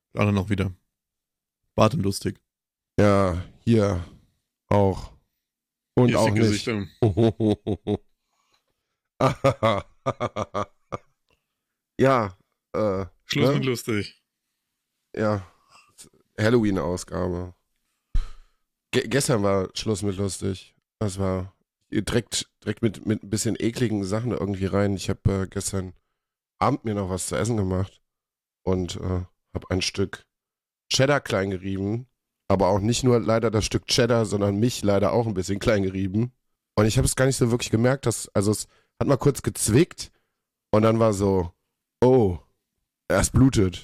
Alle noch wieder. Bart und lustig. Ja, hier auch. Und Hier auch ficke nicht. Gesichter. Ja, Schluss mit ne? lustig. Ja, Halloween-Ausgabe. Gestern war Schluss mit lustig. Das war direkt mit ein bisschen ekligen Sachen irgendwie rein. Ich habe gestern Abend mir noch was zu essen gemacht und habe ein Stück Cheddar klein gerieben. Aber auch nicht nur leider das Stück Cheddar, sondern mich leider auch ein bisschen klein gerieben. Und ich habe es gar nicht so wirklich gemerkt, also es hat mal kurz gezwickt und dann war so, oh, es blutet.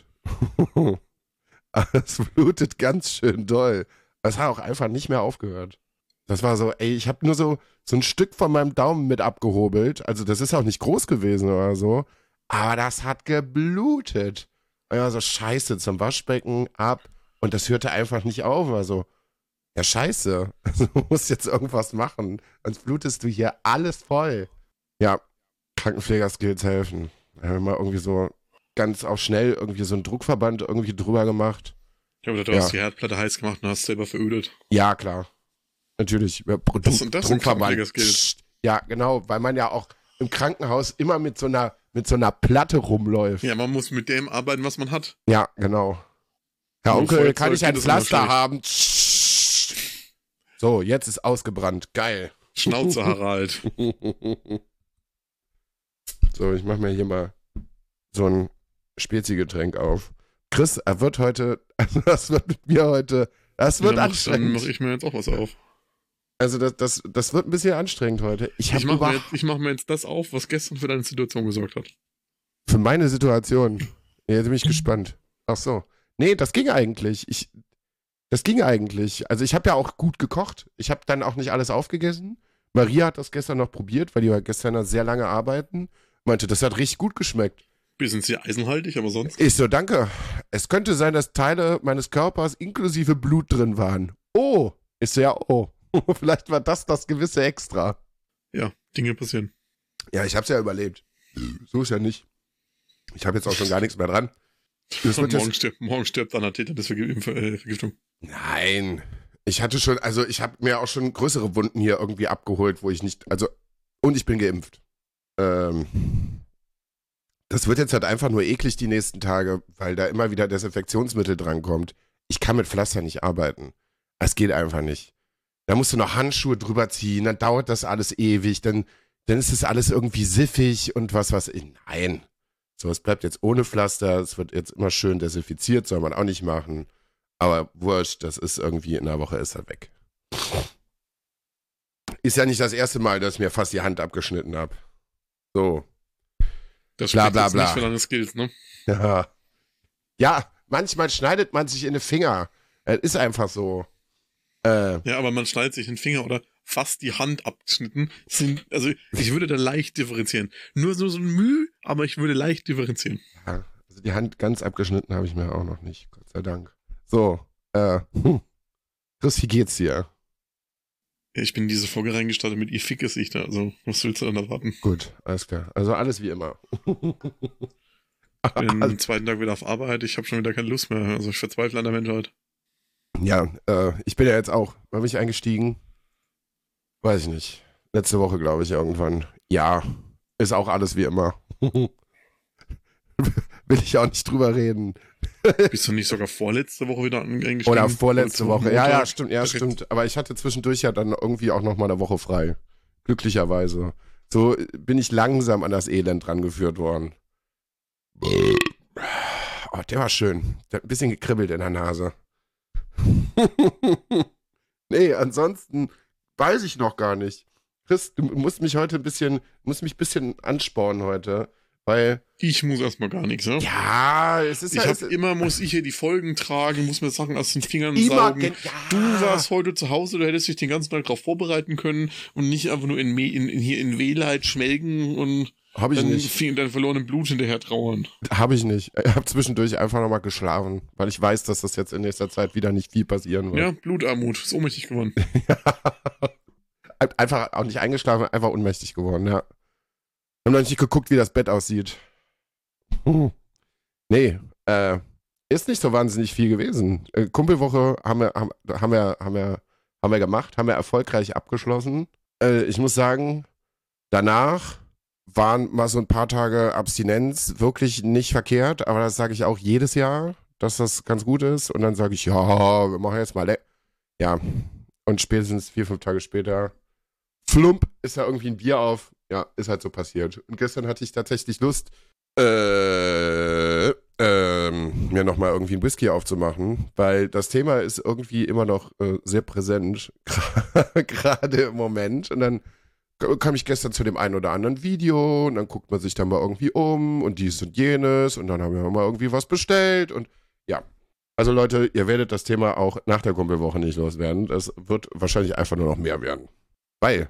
Es blutet ganz schön doll. Es hat auch einfach nicht mehr aufgehört. Das war so, ey, ich habe nur so ein Stück von meinem Daumen mit abgehobelt. Also das ist auch nicht groß gewesen oder so. Aber das hat geblutet. Und ja, so scheiße, zum Waschbecken ab. Und das hörte einfach nicht auf. Also, ja, scheiße. Also, du musst jetzt irgendwas machen. Sonst blutest du hier alles voll. Ja, Krankenpfleger-Skills helfen. Da haben wir mal irgendwie so ganz auch schnell irgendwie so einen Druckverband irgendwie drüber gemacht. Ich habe gedacht, du Ja, hast die Herdplatte heiß gemacht und hast selber verödet. ja, klar. Natürlich. Ja, Das sind Druckverband. Krankenpfleger-Skills. Psst. Ja, genau, weil man ja auch im Krankenhaus immer mit so einer Platte rumläuft. Ja, man muss mit dem arbeiten, was man hat. Ja, genau. Herr Nur Onkel, kann Feuerzeug ich ein geht das immer Pflaster schlecht. haben? Psst. So, jetzt ist ausgebrannt. Geil. Schnauze, Harald. So, ich mach mir hier mal so ein Spezi-Getränk auf. Chris, er wird heute, also das wird mit mir heute, das wird Dann mach anstrengend. ich mir jetzt auch was auf. Also das wird ein bisschen anstrengend heute. Ich mach mir jetzt das auf, was gestern für deine Situation gesorgt hat. für meine Situation. Jetzt bin ich gespannt. Ach so. Nee, das ging eigentlich. Das ging eigentlich. Also ich habe ja auch gut gekocht. Ich habe dann auch nicht alles aufgegessen. Maria hat das gestern noch probiert, weil die war gestern noch sehr lange arbeiten. Meinte, das hat richtig gut geschmeckt. Bisschen sehr eisenhaltig, aber sonst. Ich so, danke. Es könnte sein, dass Teile meines Körpers inklusive Blut drin waren. Oh, ist so, ja, oh. Vielleicht war das gewisse Extra. Ja, Dinge passieren. Ja, ich hab's ja überlebt. So ist ja nicht. Ich habe jetzt auch schon gar nichts mehr dran. Das Und wird morgen stirbt an der Tetanusvergiftung. Nein. Ich habe mir auch schon größere Wunden hier irgendwie abgeholt, wo ich nicht, und ich bin geimpft. Das wird jetzt halt einfach nur eklig die nächsten Tage, weil da immer wieder Desinfektionsmittel drankommt. Ich kann mit Pflaster nicht arbeiten. Es geht einfach nicht. Da musst du noch Handschuhe drüber ziehen, dann dauert das alles ewig, dann ist es alles irgendwie siffig und was. Nein. So, es bleibt jetzt ohne Pflaster, es wird jetzt immer schön desinfiziert, soll man auch nicht machen. Aber wurscht, das ist irgendwie in einer Woche ist er weg. Ist ja nicht das erste Mal, dass ich mir fast die Hand abgeschnitten habe. So. Das Bla, spricht bla, jetzt bla. nicht für deine Skills, ne? Ja. Ja, manchmal schneidet man sich in den Finger. Es ist einfach so. Ja, aber man schneidet sich den Finger oder fast die Hand abgeschnitten. Also ich würde da leicht differenzieren. Nur so ein Mühe, aber ich würde leicht differenzieren. Ja, also die Hand ganz abgeschnitten habe ich mir auch noch nicht, Gott sei Dank. So, Chris, wie geht's dir? Ich bin in diese Folge reingestartet mit ihr fickes sich da. Also, was willst du dann erwarten? Gut, alles klar. Also alles wie immer. Ich bin am zweiten Tag wieder auf Arbeit. Ich habe schon wieder keine Lust mehr. Also, ich verzweifle an der Menschheit. Ja, ich bin ja jetzt auch, wann bin ich eingestiegen? Weiß ich nicht. Letzte Woche, glaube ich, irgendwann. Ja, ist auch alles wie immer. Will ich auch nicht drüber reden. Bist du nicht sogar vorletzte Woche wieder eingestiegen? Oder vorletzte Woche. Ja, Montag? stimmt, ja, Direkt. stimmt. Aber ich hatte zwischendurch ja dann irgendwie auch noch mal eine Woche frei. Glücklicherweise. So bin ich langsam an das Elend rangeführt worden. Oh, der war schön. Der hat ein bisschen gekribbelt in der Nase. Nee, ansonsten weiß ich noch gar nicht. Chris, du musst mich heute ein bisschen anspornen heute, weil, Ich muss erstmal gar nichts, ne? ja, es ist Muss ich hier die Folgen tragen, muss mir Sachen aus den Fingern immer, saugen. ja. Du warst heute zu Hause, du hättest dich den ganzen Tag darauf vorbereiten können und nicht einfach nur hier in Wehleid schmelken und Hab ich dann nicht. dein verlorenen Blut hinterher trauern. Habe ich nicht. Ich habe zwischendurch einfach nochmal geschlafen, weil ich weiß, dass das jetzt in nächster Zeit wieder nicht viel passieren Ja, wird. Blutarmut, ist ohnmächtig geworden. Einfach auch nicht eingeschlafen, einfach ohnmächtig geworden, ja. Haben noch nicht geguckt, wie das Bett aussieht. Nee, Ist nicht so wahnsinnig viel gewesen. Kumpelwoche haben wir gemacht, haben wir erfolgreich abgeschlossen. Ich muss sagen, danach waren mal so ein paar Tage Abstinenz wirklich nicht verkehrt, aber das sage ich auch jedes Jahr, dass das ganz gut ist. Und dann sage ich, ja, wir machen jetzt mal. Ja, und spätestens 4, 5 Tage später, flump, ist da irgendwie ein Bier auf. Ja, ist halt so passiert. Und gestern hatte ich tatsächlich Lust, mir nochmal irgendwie einen Whisky aufzumachen, weil das Thema ist irgendwie immer noch sehr präsent, gerade im Moment. Und dann kam ich gestern zu dem einen oder anderen Video und dann guckt man sich da mal irgendwie um und dies und jenes und dann haben wir mal irgendwie was bestellt und ja. Also Leute, ihr werdet das Thema auch nach der Kumpelwoche nicht loswerden. Das wird wahrscheinlich einfach nur noch mehr werden. Weil,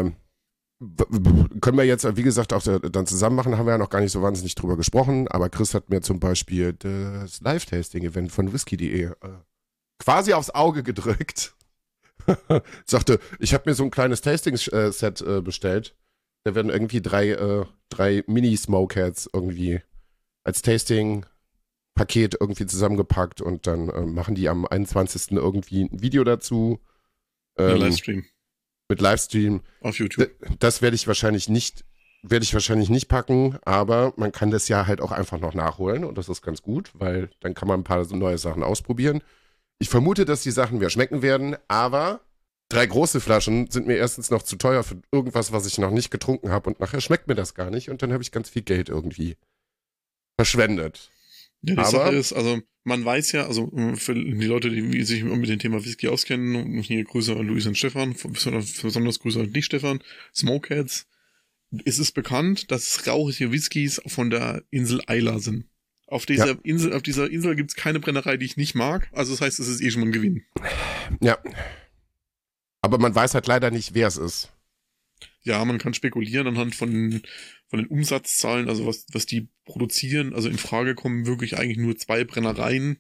können wir jetzt, wie gesagt, auch dann zusammen machen, haben wir ja noch gar nicht so wahnsinnig drüber gesprochen, aber Chris hat mir zum Beispiel das Live-Tasting-Event von whisky.de quasi aufs Auge gedrückt. Sagte, ich habe mir so ein kleines Tasting-Set bestellt. Da werden irgendwie drei Mini-Smokeheads irgendwie als Tasting-Paket irgendwie zusammengepackt und dann machen die am 21. irgendwie ein Video dazu. Livestream. Mit Livestream. Auf YouTube. Das werde ich wahrscheinlich nicht packen, aber man kann das ja halt auch einfach noch nachholen und das ist ganz gut, weil dann kann man ein paar so neue Sachen ausprobieren. Ich vermute, dass die Sachen mir schmecken werden, aber 3 große Flaschen sind mir erstens noch zu teuer für irgendwas, was ich noch nicht getrunken habe und nachher schmeckt mir das gar nicht und dann habe ich ganz viel Geld irgendwie verschwendet. Ja, die Sache ist, also man weiß ja, also für die Leute, die sich mit dem Thema Whisky auskennen, hier Grüße an Luis und Stefan, besonders Grüße an dich, Stefan, Smokeheads, ist es bekannt, dass rauchige Whiskys von der Insel Isla sind. Auf dieser Insel gibt es keine Brennerei, die ich nicht mag, also das heißt, es ist eh schon mal ein Gewinn. Ja. Aber man weiß halt leider nicht, wer es ist. Ja, man kann spekulieren anhand von den Umsatzzahlen, also was die produzieren. Also in Frage kommen wirklich eigentlich nur 2 Brennereien.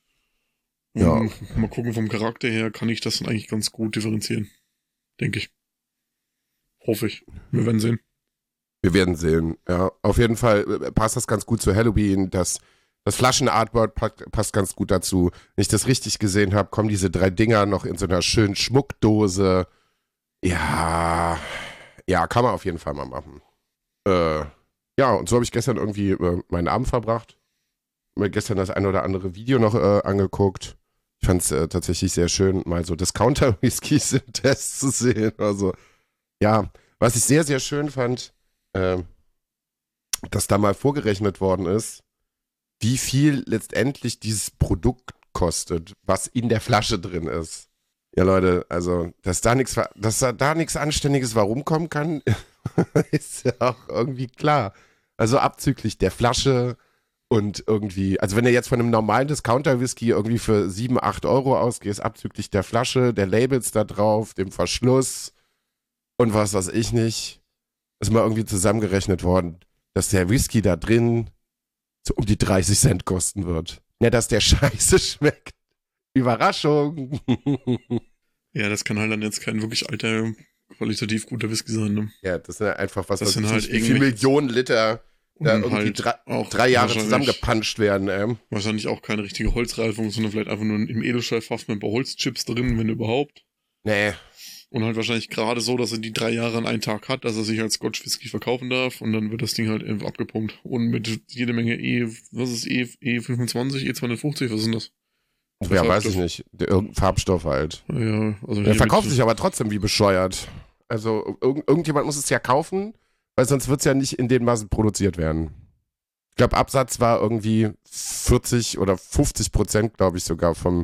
Ja. Mal gucken, vom Charakter her kann ich das dann eigentlich ganz gut differenzieren. Denke ich. Hoffe ich. Wir werden sehen. Wir werden sehen, ja. Auf jeden Fall passt das ganz gut zu Halloween. Das Flaschenartboard passt ganz gut dazu. Wenn ich das richtig gesehen habe, kommen diese 3 Dinger noch in so einer schönen Schmuckdose. Ja, kann man auf jeden Fall mal machen. Ja, und so habe ich gestern irgendwie meinen Abend verbracht. Mir gestern das ein oder andere Video noch angeguckt. Ich fand es tatsächlich sehr schön, mal so Discounter-Whiskys im Test zu sehen. Also, ja, was ich sehr, sehr schön fand, dass da mal vorgerechnet worden ist, wie viel letztendlich dieses Produkt kostet, was in der Flasche drin ist. Ja, Leute, also, dass da nichts Anständiges rumkommen kann, ist ja auch irgendwie klar. Also abzüglich der Flasche und irgendwie, also wenn du jetzt von einem normalen Discounter-Whisky irgendwie für 7, 8 Euro ausgehst, abzüglich der Flasche, der Labels da drauf, dem Verschluss und was weiß ich nicht, ist mal irgendwie zusammengerechnet worden, dass der Whisky da drin so um die 30 Cent kosten wird. Ja, dass der scheiße schmeckt. Überraschung. Ja, das kann halt dann jetzt kein wirklich alter, qualitativ guter Whisky sein, ne? Ja, das sind einfach das sind halt wie viele Millionen Liter da irgendwie halt 3 Jahre zusammengepanscht werden, Wahrscheinlich auch keine richtige Holzreifung, sondern vielleicht einfach nur im Edelstahlfass mit ein paar Holzchips drin, wenn überhaupt. Nee. Und halt wahrscheinlich gerade so, dass er die 3 Jahre an einen Tag hat, dass er sich als Scotch Whisky verkaufen darf und dann wird das Ding halt einfach abgepumpt. Und mit jede Menge E25, E250, was sind das? Ja, weiß ich nicht. Irgendein Farbstoff halt. Ja, also der verkauft sich aber trotzdem wie bescheuert. Also irgendjemand muss es ja kaufen, weil sonst wird es ja nicht in den Massen produziert werden. Ich glaube, Absatz war irgendwie 40 oder 50%, glaube ich sogar, vom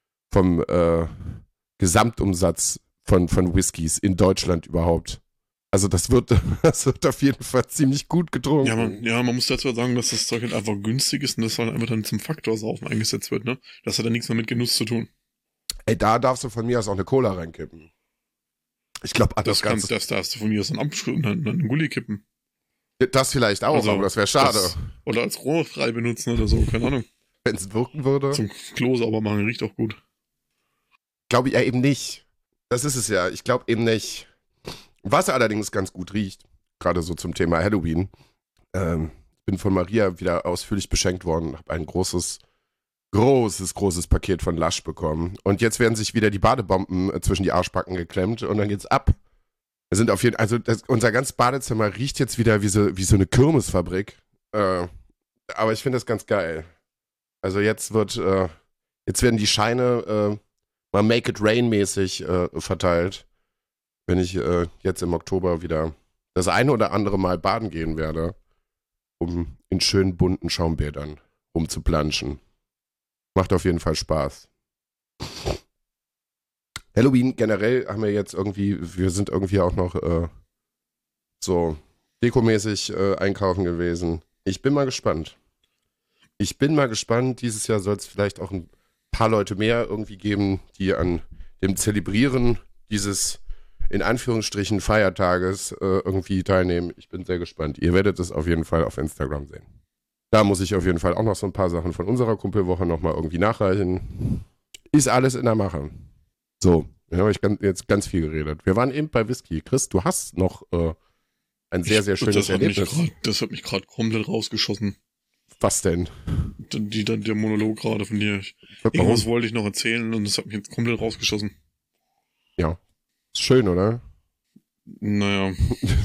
Gesamtumsatz von Whiskys in Deutschland überhaupt. Also das wird auf jeden Fall ziemlich gut getrunken. Ja, man muss dazu sagen, dass das Zeug halt einfach günstig ist und das halt einfach dann zum Faktor Saufen eingesetzt wird, ne? Das hat ja nichts mehr mit Genuss zu tun. Ey, da darfst du von mir aus auch eine Cola reinkippen. Ich glaube, das darfst du von mir aus einen Gulli kippen. Das vielleicht auch, aber das wäre schade. Oder als rohrfrei benutzen oder so, keine Ahnung. Wenn es wirken würde. Zum Klo sauber machen, riecht auch gut. Glaube ich ja eben nicht. Das ist es ja. Ich glaube eben nicht. Was allerdings ganz gut riecht, gerade so zum Thema Halloween. Ich bin von Maria wieder ausführlich beschenkt worden, habe ein großes großes Paket von Lush bekommen. Und jetzt werden sich wieder die Badebomben zwischen die Arschbacken geklemmt und dann geht's ab. Wir sind auf jeden also unser ganzes Badezimmer riecht jetzt wieder wie so eine Kirmesfabrik. Aber ich finde das ganz geil. Also jetzt werden die Scheine mal Make It Rain mäßig verteilt, wenn ich jetzt im Oktober wieder das eine oder andere Mal baden gehen werde, um in schönen bunten Schaumbädern rumzuplanschen. Macht auf jeden Fall Spaß. Halloween generell haben wir sind irgendwie auch noch so dekomäßig einkaufen gewesen. Ich bin mal gespannt. Dieses Jahr soll es vielleicht auch ein paar Leute mehr irgendwie geben, die an dem Zelebrieren dieses in Anführungsstrichen Feiertages irgendwie teilnehmen. Ich bin sehr gespannt. Ihr werdet es auf jeden Fall auf Instagram sehen. Da muss ich auf jeden Fall auch noch so ein paar Sachen von unserer Kumpelwoche nochmal irgendwie nachreichen. Ist alles in der Mache. So, jetzt habe ich jetzt ganz viel geredet. Wir waren eben bei Whisky. Chris, du hast noch ein sehr, sehr schönes Erlebnis. Das hat mich gerade komplett rausgeschossen. Was denn? Der Monolog gerade von dir. Irgendwas wollte ich noch erzählen und das hat mich jetzt komplett rausgeschossen. Ja. Ist schön, oder? Naja.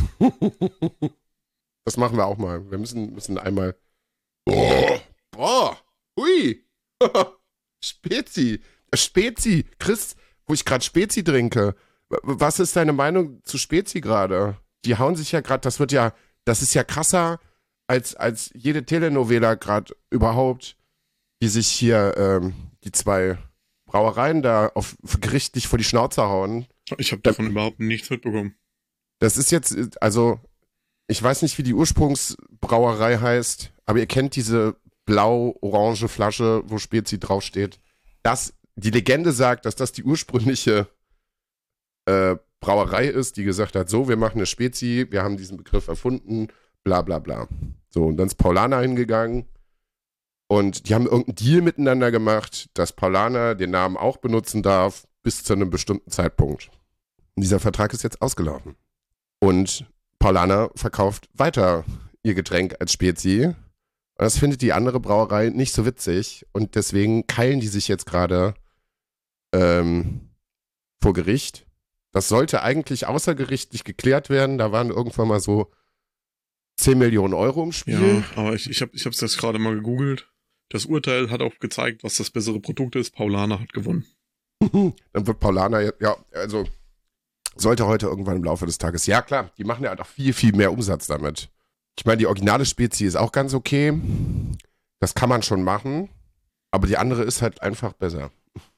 Das machen wir auch mal. Wir müssen einmal. Hui! Spezi! Chris, wo ich gerade Spezi trinke. Was ist deine Meinung zu Spezi gerade? Die hauen sich ja gerade, das ist ja krasser als jede Telenovela gerade überhaupt, die sich hier die zwei Brauereien da gerichtlich vor die Schnauze hauen. Ich habe davon überhaupt nichts mitbekommen. Das ist jetzt, also, ich weiß nicht, wie die Ursprungsbrauerei heißt, aber ihr kennt diese blau-orange Flasche, wo Spezi draufsteht. Die Legende sagt, dass das die ursprüngliche Brauerei ist, die gesagt hat, so, wir machen eine Spezi, wir haben diesen Begriff erfunden, bla bla bla. So, und dann ist Paulaner hingegangen und die haben irgendeinen Deal miteinander gemacht, dass Paulaner den Namen auch benutzen darf, bis zu einem bestimmten Zeitpunkt. Und dieser Vertrag ist jetzt ausgelaufen. Und Paulaner verkauft weiter ihr Getränk als Spezi. Und das findet die andere Brauerei nicht so witzig. Und deswegen keilen die sich jetzt gerade vor Gericht. Das sollte eigentlich außergerichtlich geklärt werden. Da waren irgendwann mal so 10 Millionen Euro im Spiel. Ja, aber ich hab's das gerade mal gegoogelt. Das Urteil hat auch gezeigt, was das bessere Produkt ist. Paulaner hat gewonnen. Dann wird Paulaner, also sollte heute irgendwann im Laufe des Tages. Ja, klar, die machen ja halt auch viel, viel mehr Umsatz damit. Ich meine, die originale Spezi ist auch ganz okay. Das kann man schon machen. Aber die andere ist halt einfach besser.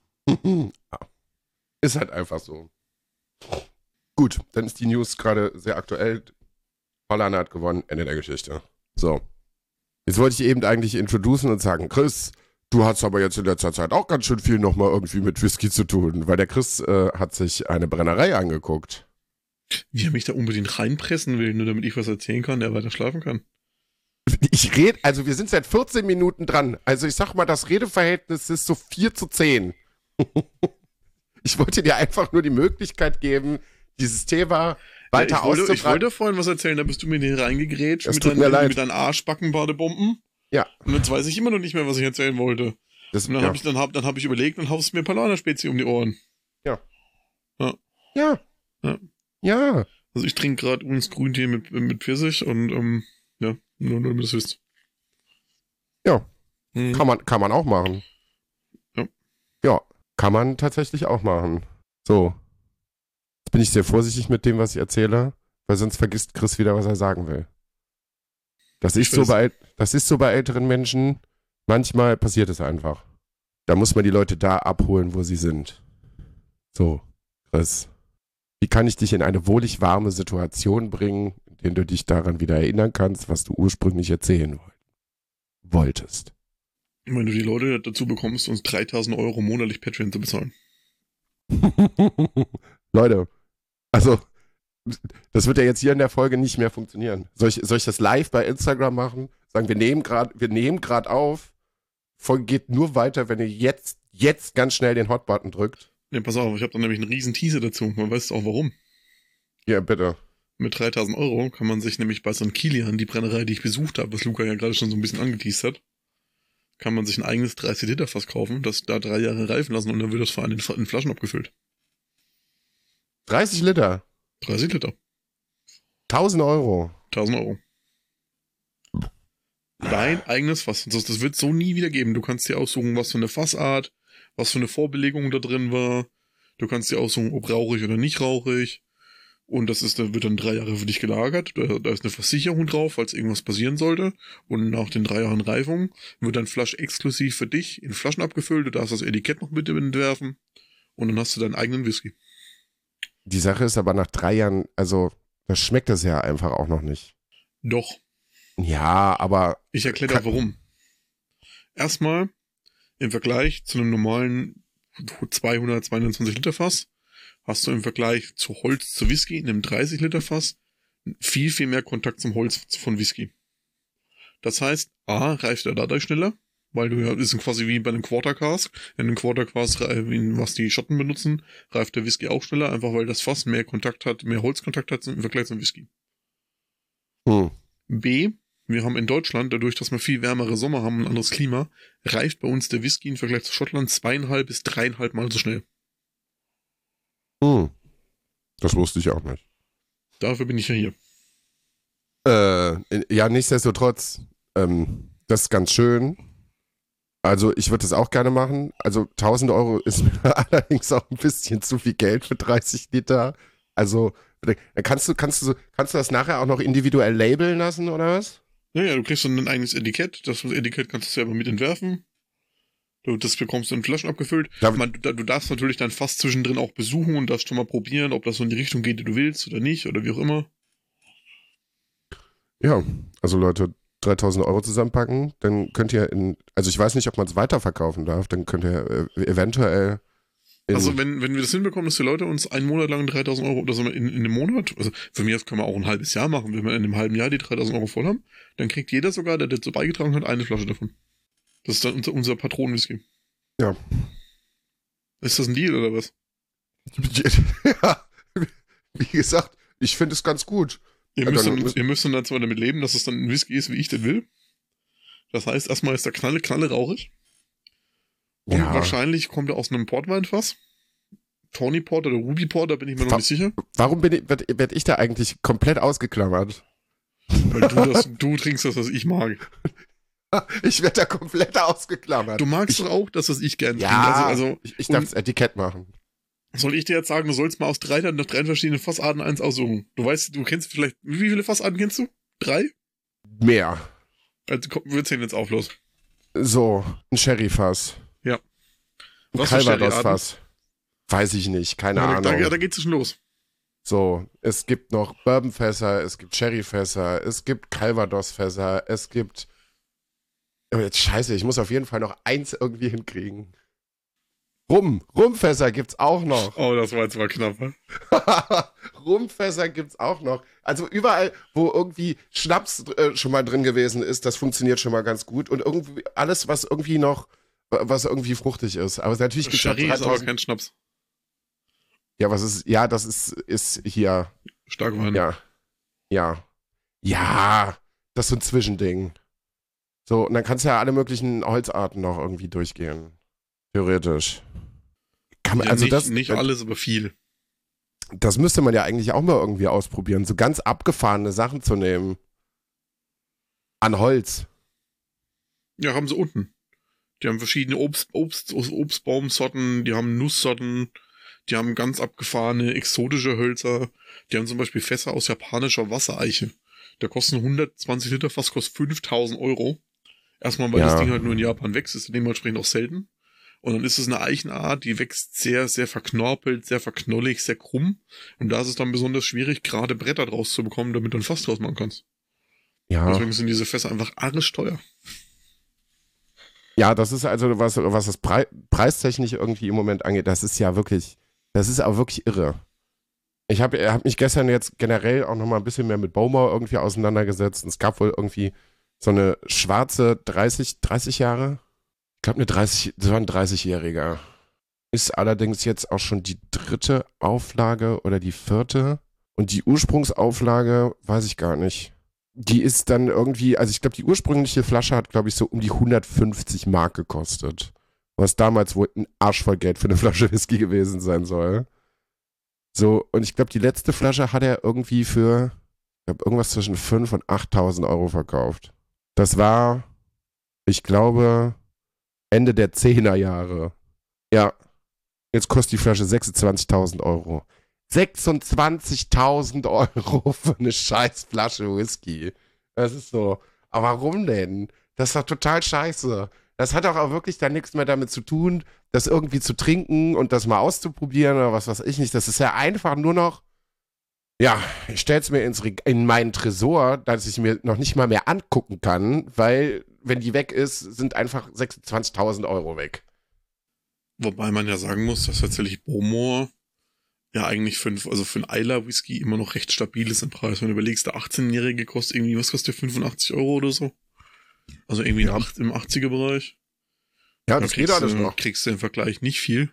Ist halt einfach so. Gut, dann ist die News gerade sehr aktuell. Paulaner hat gewonnen, Ende der Geschichte. So. Jetzt wollte ich eben eigentlich introducen und sagen, Chris, du hast aber jetzt in letzter Zeit auch ganz schön viel nochmal irgendwie mit Whisky zu tun, weil der Chris hat sich eine Brennerei angeguckt. Wie er mich da unbedingt reinpressen will, nur damit ich was erzählen kann, der weiter schlafen kann. Also wir sind seit 14 Minuten dran. Also ich sag mal, das Redeverhältnis ist so 4:10. Ich wollte dir einfach nur die Möglichkeit geben, dieses Thema weiter auszubreiten. Ich wollte vorhin was erzählen, da bist du mir in den reingegrätscht mit deinen Arschbacken-Badebomben. Ja. Und jetzt weiß ich immer noch nicht mehr, was ich erzählen wollte. Und dann habe ich überlegt und haust mir Paulaner-Spezi um die Ohren. Ja. Ja. Ja. Ja. Ja. Also ich trinke gerade übrigens Grüntee mit Pfirsich und ja, nur damit du das wisst. Ja. Kann man auch machen. Ja. Ja, kann man tatsächlich auch machen. So. Jetzt bin ich sehr vorsichtig mit dem, was ich erzähle, weil sonst vergisst Chris wieder, was er sagen will. Das ist so bei älteren Menschen. Manchmal passiert es einfach. Da muss man die Leute da abholen, wo sie sind. So, Chris. Wie kann ich dich in eine wohlig warme Situation bringen, in der du dich daran wieder erinnern kannst, was du ursprünglich erzählen wolltest? Wenn du die Leute dazu bekommst, uns 3.000 Euro monatlich Patreon zu bezahlen. Leute, also das wird ja jetzt hier in der Folge nicht mehr funktionieren. Soll ich das live bei Instagram machen? Sagen, wir nehmen gerade auf. Folge geht nur weiter, wenn ihr jetzt ganz schnell den Hot-Button drückt. Ne, pass auf, ich habe da nämlich einen riesen Teaser dazu. Man weiß auch warum. Ja, bitte. Mit 3.000 Euro kann man sich nämlich bei St. Kilian, die Brennerei, die ich besucht habe, was Luca ja gerade schon so ein bisschen angeteased hat, kann man sich ein eigenes 30-Liter-Fass kaufen, das da 3 Jahre reifen lassen und dann wird das vor allem in Flaschen abgefüllt. 30 Liter? 30 Liter. 1.000 Euro. 1.000 Euro. Dein eigenes Fass. Das wird so nie wieder geben. Du kannst dir aussuchen, was für eine Fassart, was für eine Vorbelegung da drin war. Du kannst dir aussuchen, ob rauchig oder nicht rauchig. Und da wird dann 3 Jahre für dich gelagert. Da ist eine Versicherung drauf, falls irgendwas passieren sollte. Und nach den 3 Jahren Reifung wird dann Flasche exklusiv für dich in Flaschen abgefüllt. Du darfst das Etikett noch mit entwerfen. Und dann hast du deinen eigenen Whisky. Die Sache ist aber nach 3 Jahren, also das schmeckt das ja einfach auch noch nicht. Doch. Ja, aber... Ich erkläre dir warum. Erstmal, im Vergleich zu einem normalen 222 Liter Fass, hast du im Vergleich zu Holz zu Whisky in einem 30 Liter Fass viel, viel mehr Kontakt zum Holz von Whisky. Das heißt, A, reift er dadurch schneller, weil du ja, ist quasi wie bei einem Quarter Cask. In einem Quarter Cask, was die Schotten benutzen, reift der Whisky auch schneller, einfach weil das Fass mehr Kontakt hat, mehr Holzkontakt hat im Vergleich zum Whisky. B, wir haben in Deutschland, dadurch, dass wir viel wärmere Sommer haben und ein anderes Klima, reift bei uns der Whisky im Vergleich zu Schottland 2,5 bis 3,5 Mal so schnell. Das wusste ich auch nicht. Dafür bin ich ja hier. Ja, nichtsdestotrotz, das ist ganz schön. Also ich würde das auch gerne machen. Also 1.000 Euro ist mir allerdings auch ein bisschen zu viel Geld für 30 Liter. Also kannst du das nachher auch noch individuell labeln lassen oder was? Naja, du kriegst dann ein eigenes Etikett. Das Etikett kannst du selber mit entwerfen. Das bekommst du in Flaschen abgefüllt. Du darfst natürlich dann fast zwischendrin auch besuchen und darfst schon mal probieren, ob das so in die Richtung geht, die du willst oder nicht oder wie auch immer. Ja, also Leute, 3.000 Euro zusammenpacken, dann könnt ihr also ich weiß nicht, ob man es weiterverkaufen darf, dann könnt ihr eventuell also wenn wir das hinbekommen, dass die Leute uns einen Monat lang 3.000 Euro, oder so in einem Monat, also für mich können wir auch ein halbes Jahr machen, wenn wir in einem halben Jahr die 3.000 Euro voll haben, dann kriegt jeder sogar, der dazu beigetragen hat, eine Flasche davon. Das ist dann unser Patronenwhisky. Ja. Ist das ein Deal oder was? Ja, wie gesagt, ich finde es ganz gut. Ihr müsst dann zwar damit leben, dass es dann ein Whisky ist, wie ich den will. Das heißt, erstmal ist der Knalle rauchig. Und wahrscheinlich kommt er aus einem Portweinfass. Tawny Port oder Ruby Port, da bin ich mir noch nicht sicher. Warum werd ich da eigentlich komplett ausgeklammert? Weil du trinkst das, was ich mag. Ich werde da komplett ausgeklammert. Du magst doch auch das, was ich gerne trinke. Ja, also ich darf das Etikett machen. Soll ich dir jetzt sagen, du sollst mal aus 3 verschiedenen Fassarten eins aussuchen? Du kennst vielleicht, wie viele Fassarten kennst du? 3? Mehr. Also wir zählen jetzt auf, los. So, ein Sherry-Fass. Ja. Ein Calvados-Fass. Weiß ich nicht, keine Ahnung. Da geht's schon los. So, es gibt noch Bourbonfässer, es gibt Sherryfässer, es gibt Calvados-Fässer, es gibt... Aber jetzt scheiße, ich muss auf jeden Fall noch eins irgendwie hinkriegen. Rumfässer gibt's auch noch. Oh, das war jetzt mal knapp, ne? Rumfässer gibt's auch noch. Also überall, wo irgendwie Schnaps schon mal drin gewesen ist, das funktioniert schon mal ganz gut. Und irgendwie alles, was irgendwie fruchtig ist. Aber natürlich gibt's Sherry ist aber kein Schnaps. Ja, was ist, ja, das ist hier. Starkwein. Ja, das ist so ein Zwischending. So, und dann kannst du ja alle möglichen Holzarten noch irgendwie durchgehen. Theoretisch. Nicht alles, aber viel. Das müsste man ja eigentlich auch mal irgendwie ausprobieren, so ganz abgefahrene Sachen zu nehmen. An Holz. Ja, haben sie unten. Die haben verschiedene Obstbaumsorten, die haben Nusssorten, die haben ganz abgefahrene, exotische Hölzer. Die haben zum Beispiel Fässer aus japanischer Wassereiche. Da kosten 120 Liter Fass, kostet 5.000 Euro. Erstmal, weil das Ding halt nur in Japan wächst, ist dementsprechend auch selten. Und dann ist es eine Eichenart, die wächst sehr, sehr verknorpelt, sehr verknollig, sehr krumm. Und da ist es dann besonders schwierig, gerade Bretter draus zu bekommen, damit du ein Fass draus machen kannst. Ja. Deswegen sind diese Fässer einfach arg teuer. Ja, das ist also, was das preistechnisch irgendwie im Moment angeht, das ist aber wirklich irre. Ich hab mich gestern jetzt generell auch nochmal ein bisschen mehr mit Bowmore irgendwie auseinandergesetzt. Und es gab wohl irgendwie so eine schwarze 30 Jahre. Ich glaube, das war ein 30-Jähriger. Ist allerdings jetzt auch schon die 3. Auflage oder die 4. Und die Ursprungsauflage weiß ich gar nicht. die ist dann irgendwie, also ich glaube, die ursprüngliche Flasche hat, glaube ich, so um die 150 Mark gekostet. Was damals wohl ein Arsch voll Geld für eine Flasche Whisky gewesen sein soll. So, und ich glaube, die letzte Flasche hat er irgendwie für, ich glaube, irgendwas zwischen 5.000 und 8.000 Euro verkauft. Das war, ich glaube, Ende der 10er Jahre. Ja, jetzt kostet die Flasche 26.000 Euro. 26.000 Euro für eine scheiß Flasche Whisky. Das ist so. Aber warum denn? Das ist doch total scheiße. Das hat doch auch wirklich dann nichts mehr damit zu tun, das irgendwie zu trinken und das mal auszuprobieren oder was weiß ich nicht. Das ist ja einfach nur noch, ja, ich stell's mir in meinen Tresor, dass ich mir noch nicht mal mehr angucken kann, weil, wenn die weg ist, sind einfach 26.000 Euro weg. Wobei man ja sagen muss, dass tatsächlich Bowmore ja eigentlich also für einen Islay Whisky immer noch recht stabil ist im Preis. Wenn du überlegst, der 18-Jährige kostet irgendwie, was kostet der, 85 Euro oder so? Also irgendwie Ja. im 80er-Bereich. Ja, Da das geht alles noch. kriegst du im Vergleich nicht viel.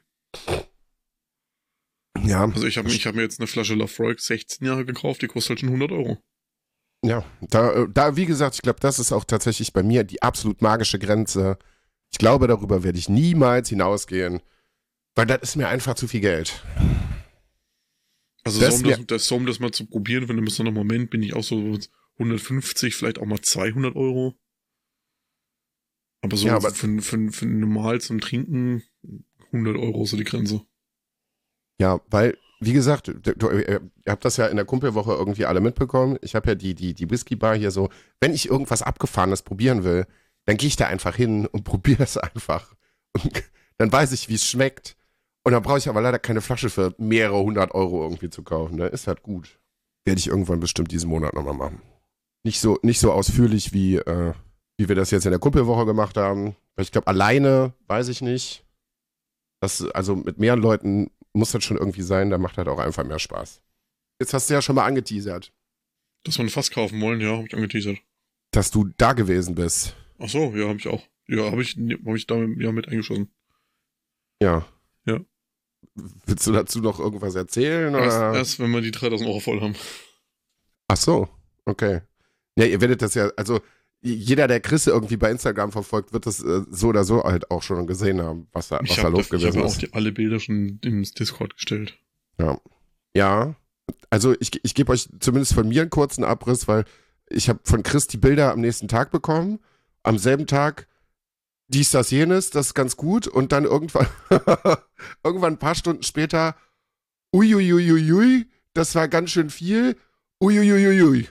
Ja, Also ich hab mir jetzt eine Flasche Lafroy 16 Jahre gekauft, die kostet halt schon 100 Euro. ja. Da, wie gesagt, ich glaube, das ist auch tatsächlich bei mir die absolut magische Grenze. Ich glaube, darüber werde ich niemals hinausgehen, weil das ist mir einfach zu viel Geld. Also Das so, um das mal zu probieren, für einen besonderen Moment bin ich auch so 150, vielleicht auch mal 200 Euro. Aber so Ja, aber für normal zum Trinken 100 Euro so die Grenze. ja, weil, wie gesagt, ihr habt das ja in der Kumpelwoche irgendwie alle mitbekommen. Ich habe ja die Whisky-Bar hier so, wenn ich irgendwas Abgefahrenes probieren will, dann gehe ich da einfach hin und probiere es einfach. Und dann weiß ich, wie es schmeckt. Und dann brauche ich aber leider keine Flasche für mehrere 100 Euro irgendwie zu kaufen. Ne? Ist halt gut. Werde ich irgendwann bestimmt diesen Monat nochmal machen. Nicht so ausführlich, wie wir das jetzt in der Kumpelwoche gemacht haben. Weil ich glaube, alleine weiß ich nicht. Also mit mehreren Leuten muss das schon irgendwie sein, da macht halt auch einfach mehr Spaß. Jetzt hast du ja schon mal angeteasert, Dass wir ein Fass kaufen wollen, ja, habe ich angeteasert. dass du da gewesen bist. Ach so, ja, habe ich auch. Ja, habe ich da ja mit eingeschossen. Ja. Ja. Willst du dazu noch irgendwas erzählen? Erst wenn wir die 3.000 Euro voll haben. Ach so, okay. Ja, ihr werdet das ja, also jeder, der Chris irgendwie bei Instagram verfolgt, wird das so oder so halt auch schon gesehen haben, was da los gewesen Ich habe ist. auch alle Bilder schon ins Discord gestellt. Ja. Ja, also ich gebe euch zumindest von mir einen kurzen Abriss, weil ich habe von Chris die Bilder am nächsten Tag bekommen. Am selben Tag dies, das, jenes, das ist ganz gut. Und dann irgendwann, irgendwann ein paar Stunden später, uiuiuiui, das war ganz schön viel. Uiuiuiui.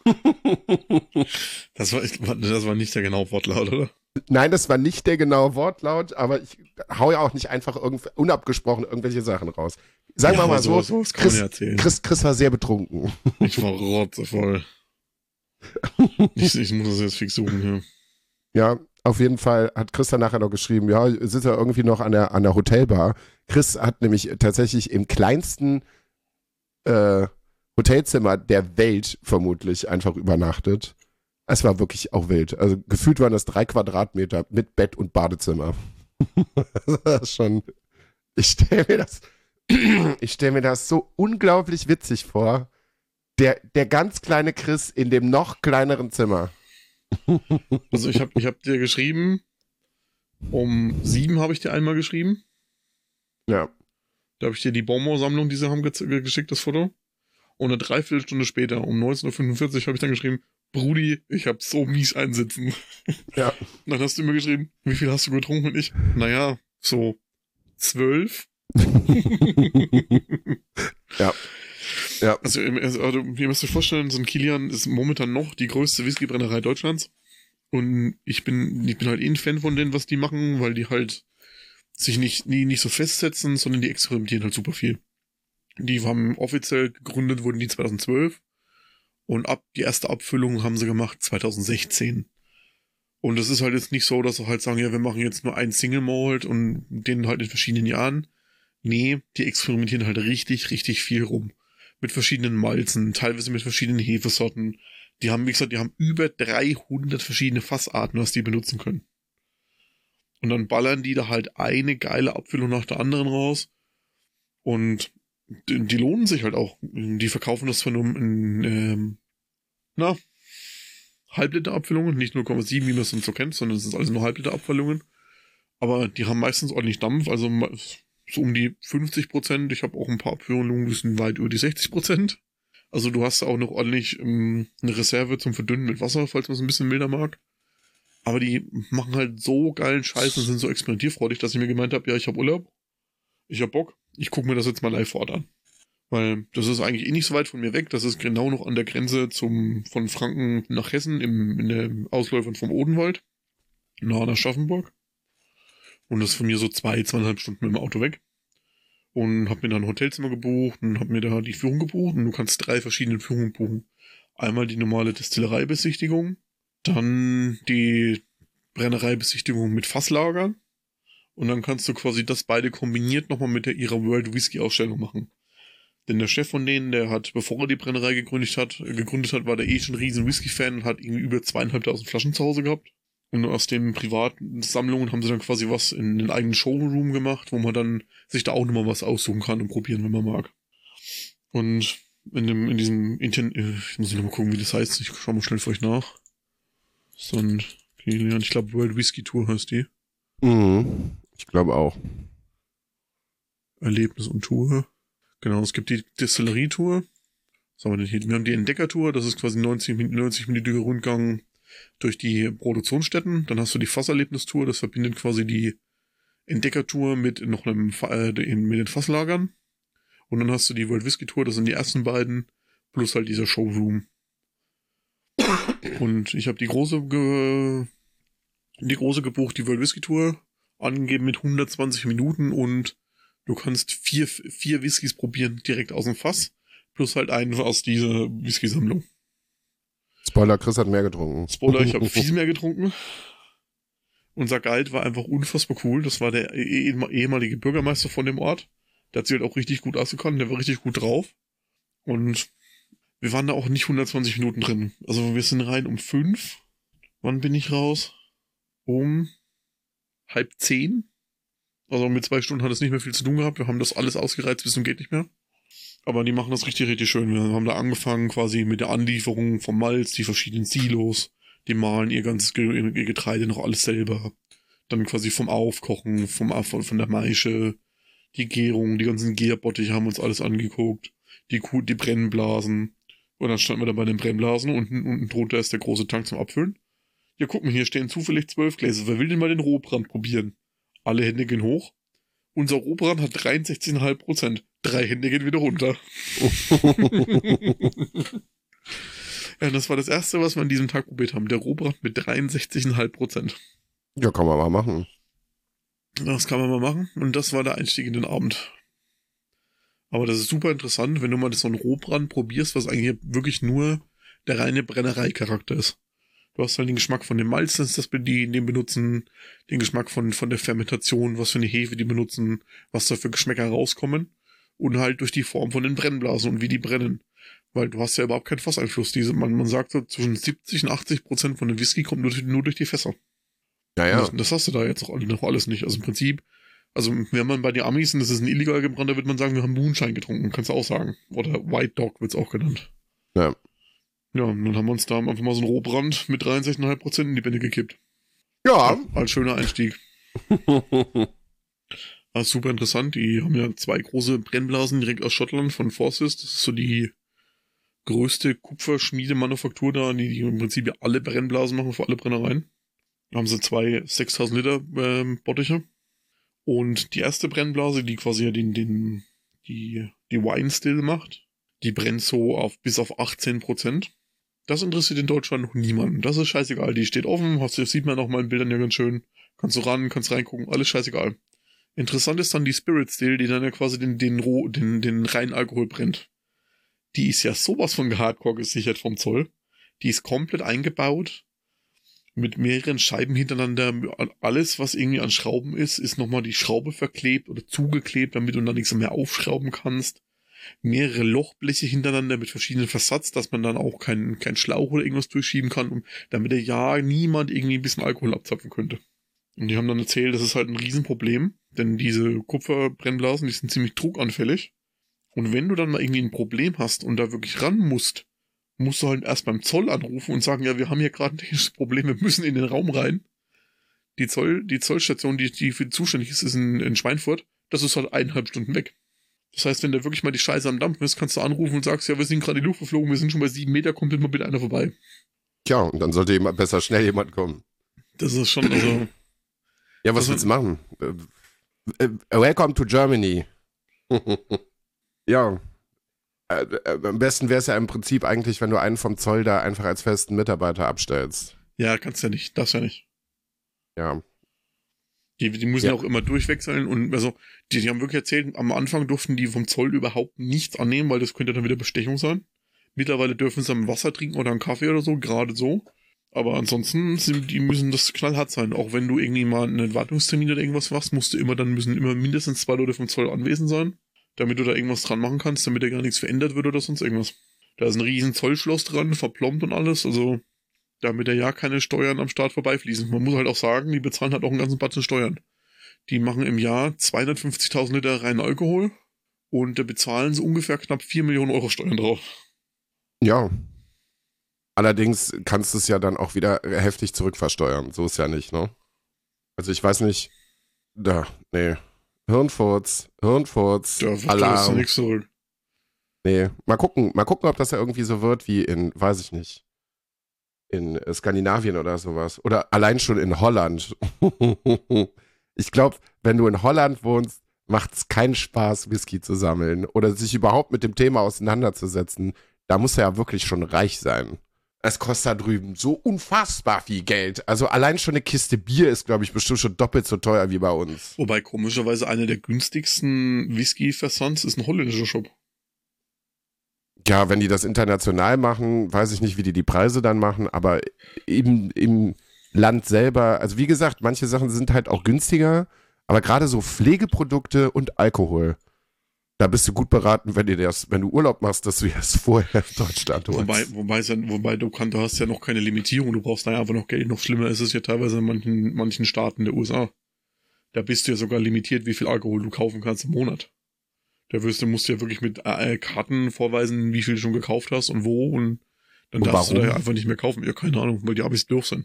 Das war nicht der genaue Wortlaut, oder? Nein, das war nicht der genaue Wortlaut, aber ich hau ja auch nicht einfach unabgesprochen irgendwelche Sachen raus. Sagen wir mal so, das kann man ja erzählen. Chris war sehr betrunken. Ich war rotzevoll. Ich muss das jetzt fix suchen, Ja, auf jeden Fall hat Chris dann nachher noch geschrieben, ja, sitzt er irgendwie noch an der Hotelbar. Chris hat nämlich tatsächlich im kleinsten Hotelzimmer der Welt vermutlich einfach übernachtet. Es war wirklich auch wild. Also gefühlt waren das 3 Quadratmeter mit Bett und Badezimmer. Das ist schon, ich stell mir das so unglaublich witzig vor. Der ganz kleine Chris in dem noch kleineren Zimmer. Also ich hab dir geschrieben, um 7 habe ich dir einmal geschrieben. Ja. Da habe ich dir die Bonbon-Sammlung, die sie haben, geschickt, das Foto. Und eine Dreiviertelstunde später, um 19.45 Uhr, habe ich dann geschrieben, Brudi, ich hab so mies einsitzen. Ja. Und dann hast du mir geschrieben, wie viel hast du getrunken? Und ich, naja, so 12. Ja. Ja. Also ihr müsst euch vorstellen, so ein Kilian ist momentan noch die größte Whiskybrennerei Deutschlands. Und ich bin halt ein Fan von denen, was die machen, weil die halt sich nicht so festsetzen, sondern die experimentieren halt super viel. Die haben offiziell gegründet, wurden die 2012. Und die erste Abfüllung haben sie gemacht 2016. Und das ist halt jetzt nicht so, dass sie halt sagen, ja, wir machen jetzt nur ein Single Malt und den halt in verschiedenen Jahren. Nee, die experimentieren halt richtig, richtig viel rum. Mit verschiedenen Malzen, teilweise mit verschiedenen Hefesorten. Die haben, wie gesagt, über 300 verschiedene Fassarten, was die benutzen können. Und dann ballern die da halt eine geile Abfüllung nach der anderen raus. Und die lohnen sich halt auch. Die verkaufen das von Halbliter-Abfüllungen, nicht 0,7, wie man es sonst so kennt, sondern es sind alles nur Halbliter-Abfüllungen. Aber die haben meistens ordentlich Dampf, also so um die 50%. Ich habe auch ein paar Abfüllungen, die sind weit über die 60%. Also du hast auch noch ordentlich eine Reserve zum Verdünnen mit Wasser, falls man es ein bisschen milder mag. Aber die machen halt so geilen Scheiß und sind so experimentierfreudig, dass ich mir gemeint habe, ja, ich habe Urlaub, ich habe Bock, ich gucke mir das jetzt mal live vor Ort an. Weil das ist eigentlich eh nicht so weit von mir weg, das ist genau noch an der Grenze von Franken nach Hessen, in den Ausläufern vom Odenwald, nahe an Aschaffenburg. Und das ist von mir so 2,5 Stunden mit dem Auto weg. Und habe mir dann ein Hotelzimmer gebucht und habe mir da die Führung gebucht. Und du kannst 3 verschiedene Führungen buchen. Einmal die normale Destillereibesichtigung, dann die Brennereibesichtigung mit Fasslagern. Und dann kannst du quasi das beide kombiniert nochmal mit ihrer World Whisky Ausstellung machen. Denn der Chef von denen, der hat, bevor er die Brennerei gegründet hat, war der schon ein riesen Whisky-Fan und hat irgendwie über 2.500 Flaschen zu Hause gehabt. Und aus den privaten Sammlungen haben sie dann quasi was in den eigenen Showroom gemacht, wo man dann sich da auch nochmal was aussuchen kann und probieren, wenn man mag. Und in diesem ich muss nochmal gucken, wie das heißt. Ich schau mal schnell für euch nach. Ich glaube World Whisky Tour heißt die. Mhm. Ich glaube auch. Erlebnis und Tour. Genau, es gibt die Destillerie-Tour. Was haben wir denn hier? Wir haben die Entdecker-Tour, das ist quasi 90-minütiger Rundgang durch die Produktionsstätten. Dann hast du die Fasserlebnistour, das verbindet quasi die Entdecker-Tour mit noch mit den Fasslagern. Und dann hast du die World Whisky Tour, das sind die ersten beiden, plus halt dieser Showroom. Und ich habe die große gebucht, die World Whisky Tour, angegeben mit 120 Minuten und du kannst vier Whiskys probieren, direkt aus dem Fass, plus halt einen aus dieser Whisky-Sammlung. Spoiler, Chris hat mehr getrunken. Spoiler, ich habe viel mehr getrunken. Unser Guide war einfach unfassbar cool. Das war der ehemalige Bürgermeister von dem Ort. Der hat sich halt auch richtig gut ausgekannt, der war richtig gut drauf. Und wir waren da auch nicht 120 Minuten drin. Also wir sind rein um 5. Wann bin ich raus? Um 9:30. Also mit 2 Stunden hat es nicht mehr viel zu tun gehabt. Wir haben das alles ausgereizt bis zum geht nicht mehr. Aber die machen das richtig, richtig schön. Wir haben da angefangen quasi mit der Anlieferung vom Malz, die verschiedenen Silos. Die mahlen ihr ganzes ihr Getreide noch alles selber. Dann quasi vom Aufkochen, von der Maische, die Gärung, die ganzen Gärbottiche haben uns alles angeguckt. Die Brennblasen. Und dann standen wir da bei den Brennblasen. Unten drunter ist der große Tank zum Abfüllen. Ja, guck mal, hier stehen zufällig 12 Gläser. Wer will denn mal den Rohbrand probieren? Alle Hände gehen hoch. Unser Rohbrand hat 63,5%. 3 Hände gehen wieder runter. Ja, das war das erste, was wir an diesem Tag probiert haben. Der Rohbrand mit 63,5%. Ja, kann man mal machen. Das kann man mal machen. Und das war der Einstieg in den Abend. Aber das ist super interessant, wenn du mal so einen Rohbrand probierst, was eigentlich wirklich nur der reine Brennereicharakter ist. Du hast halt den Geschmack von dem Malz, den benutzen, den Geschmack von der Fermentation, was für eine Hefe die benutzen, was da für Geschmäcker rauskommen und halt durch die Form von den Brennblasen und wie die brennen. Weil du hast ja überhaupt keinen Fasseinfluss. Man sagt so, zwischen 70 und 80% von dem Whisky kommt nur durch die Fässer. Naja. Das hast du da jetzt noch alles nicht. Also im Prinzip, wenn man bei den Amis, und das ist ein illegal gebrannter, wird man sagen, wir haben Moonshine getrunken, kannst du auch sagen. Oder White Dog wird's auch genannt. Ja. Ja, und dann haben wir uns da einfach mal so einen Rohbrand mit 63,5% in die Bände gekippt. Ja. Als schöner Einstieg. Das ist super interessant. Die haben ja 2 große Brennblasen direkt aus Schottland von Forsyth. Das ist so die größte Kupferschmiedemanufaktur da, die im Prinzip ja alle Brennblasen machen für alle Brennereien. Da haben sie 2 6.000 Liter Bottiche. Und die erste Brennblase, die quasi ja die Wine Still macht, die brennt so bis auf 18%. Das interessiert in Deutschland noch niemanden. Das ist scheißegal. Die steht offen, das sieht man auch mal in Bildern ja ganz schön. Kannst du kannst reingucken, alles scheißegal. Interessant ist dann die Spirit Still, die dann ja quasi den reinen Alkohol brennt. Die ist ja sowas von Hardcore gesichert vom Zoll. Die ist komplett eingebaut. Mit mehreren Scheiben hintereinander. Alles, was irgendwie an Schrauben ist nochmal die Schraube verklebt oder zugeklebt, damit du dann nichts mehr aufschrauben kannst. Mehrere Lochbleche hintereinander mit verschiedenen Versatz, dass man dann auch kein Schlauch oder irgendwas durchschieben kann, damit niemand irgendwie ein bisschen Alkohol abzapfen könnte. Und die haben dann erzählt, das ist halt ein Riesenproblem, denn diese Kupferbrennblasen, die sind ziemlich druckanfällig. Und wenn du dann mal irgendwie ein Problem hast und da wirklich ran musst musst du halt erst beim Zoll anrufen und sagen, ja, wir haben hier gerade ein technisches Problem, wir müssen in den Raum rein. Die Zollstation, die für zuständig ist in Schweinfurt, das ist halt 1,5 Stunden weg. Das heißt, wenn da wirklich mal die Scheiße am Dampfen ist, kannst du anrufen und sagst, ja, wir sind gerade in die Luft geflogen, wir sind schon bei 7 Meter, kommt mal bitte einer vorbei. Tja, und dann sollte besser schnell jemand kommen. Das ist schon, also... Ja, was willst du machen? Welcome to Germany. Ja. Am besten wäre es ja im Prinzip eigentlich, wenn du einen vom Zoll da einfach als festen Mitarbeiter abstellst. Ja, kannst ja nicht, darfst ja nicht. Ja. Die müssen ja auch immer durchwechseln und also die haben wirklich erzählt, am Anfang durften die vom Zoll überhaupt nichts annehmen, weil das könnte dann wieder Bestechung sein. Mittlerweile dürfen sie am Wasser trinken oder einen Kaffee oder so, gerade so. Aber ansonsten die müssen das knallhart sein. Auch wenn du irgendwie mal einen Wartungstermin oder irgendwas machst, müssen immer mindestens 2 Leute vom Zoll anwesend sein, damit du da irgendwas dran machen kannst, damit da gar nichts verändert wird oder sonst irgendwas. Da ist ein riesen Zollschloss dran, verplombt und alles, also damit ja keine Steuern am Staat vorbeifließen. Man muss halt auch sagen, die bezahlen halt auch einen ganzen Batzen Steuern. Die machen im Jahr 250.000 Liter reinen Alkohol und da bezahlen sie ungefähr knapp 4 Millionen Euro Steuern drauf. Ja. Allerdings kannst du es ja dann auch wieder heftig zurückversteuern. So ist ja nicht, ne? Also ich weiß nicht. Nee. Hirnfurz, Da ist nichts zurück. Nee. Mal gucken, ob das ja irgendwie so wird wie weiß ich nicht, in Skandinavien oder sowas. Oder allein schon in Holland. Ich glaube, wenn du in Holland wohnst, macht es keinen Spaß, Whisky zu sammeln oder sich überhaupt mit dem Thema auseinanderzusetzen. Da muss er ja wirklich schon reich sein. Es kostet da drüben so unfassbar viel Geld. Also allein schon eine Kiste Bier ist, glaube ich, bestimmt schon doppelt so teuer wie bei uns. Wobei komischerweise einer der günstigsten Whisky-Versands ist ein holländischer Shop. Ja, wenn die das international machen, weiß ich nicht, wie die Preise dann machen, aber im Land selber, also wie gesagt, manche Sachen sind halt auch günstiger, aber gerade so Pflegeprodukte und Alkohol, da bist du gut beraten, wenn du Urlaub machst, dass du das vorher in Deutschland holst. Wobei du hast ja noch keine Limitierung, du brauchst einfach noch Geld. Noch schlimmer ist es ja teilweise in manchen Staaten der USA. Da bist du ja sogar limitiert, wie viel Alkohol du kaufen kannst im Monat. Musst du ja wirklich mit Karten vorweisen, wie viel du schon gekauft hast und wo und dann darfst du da ja einfach nicht mehr kaufen. Ja, keine Ahnung, weil die Abis doof sind.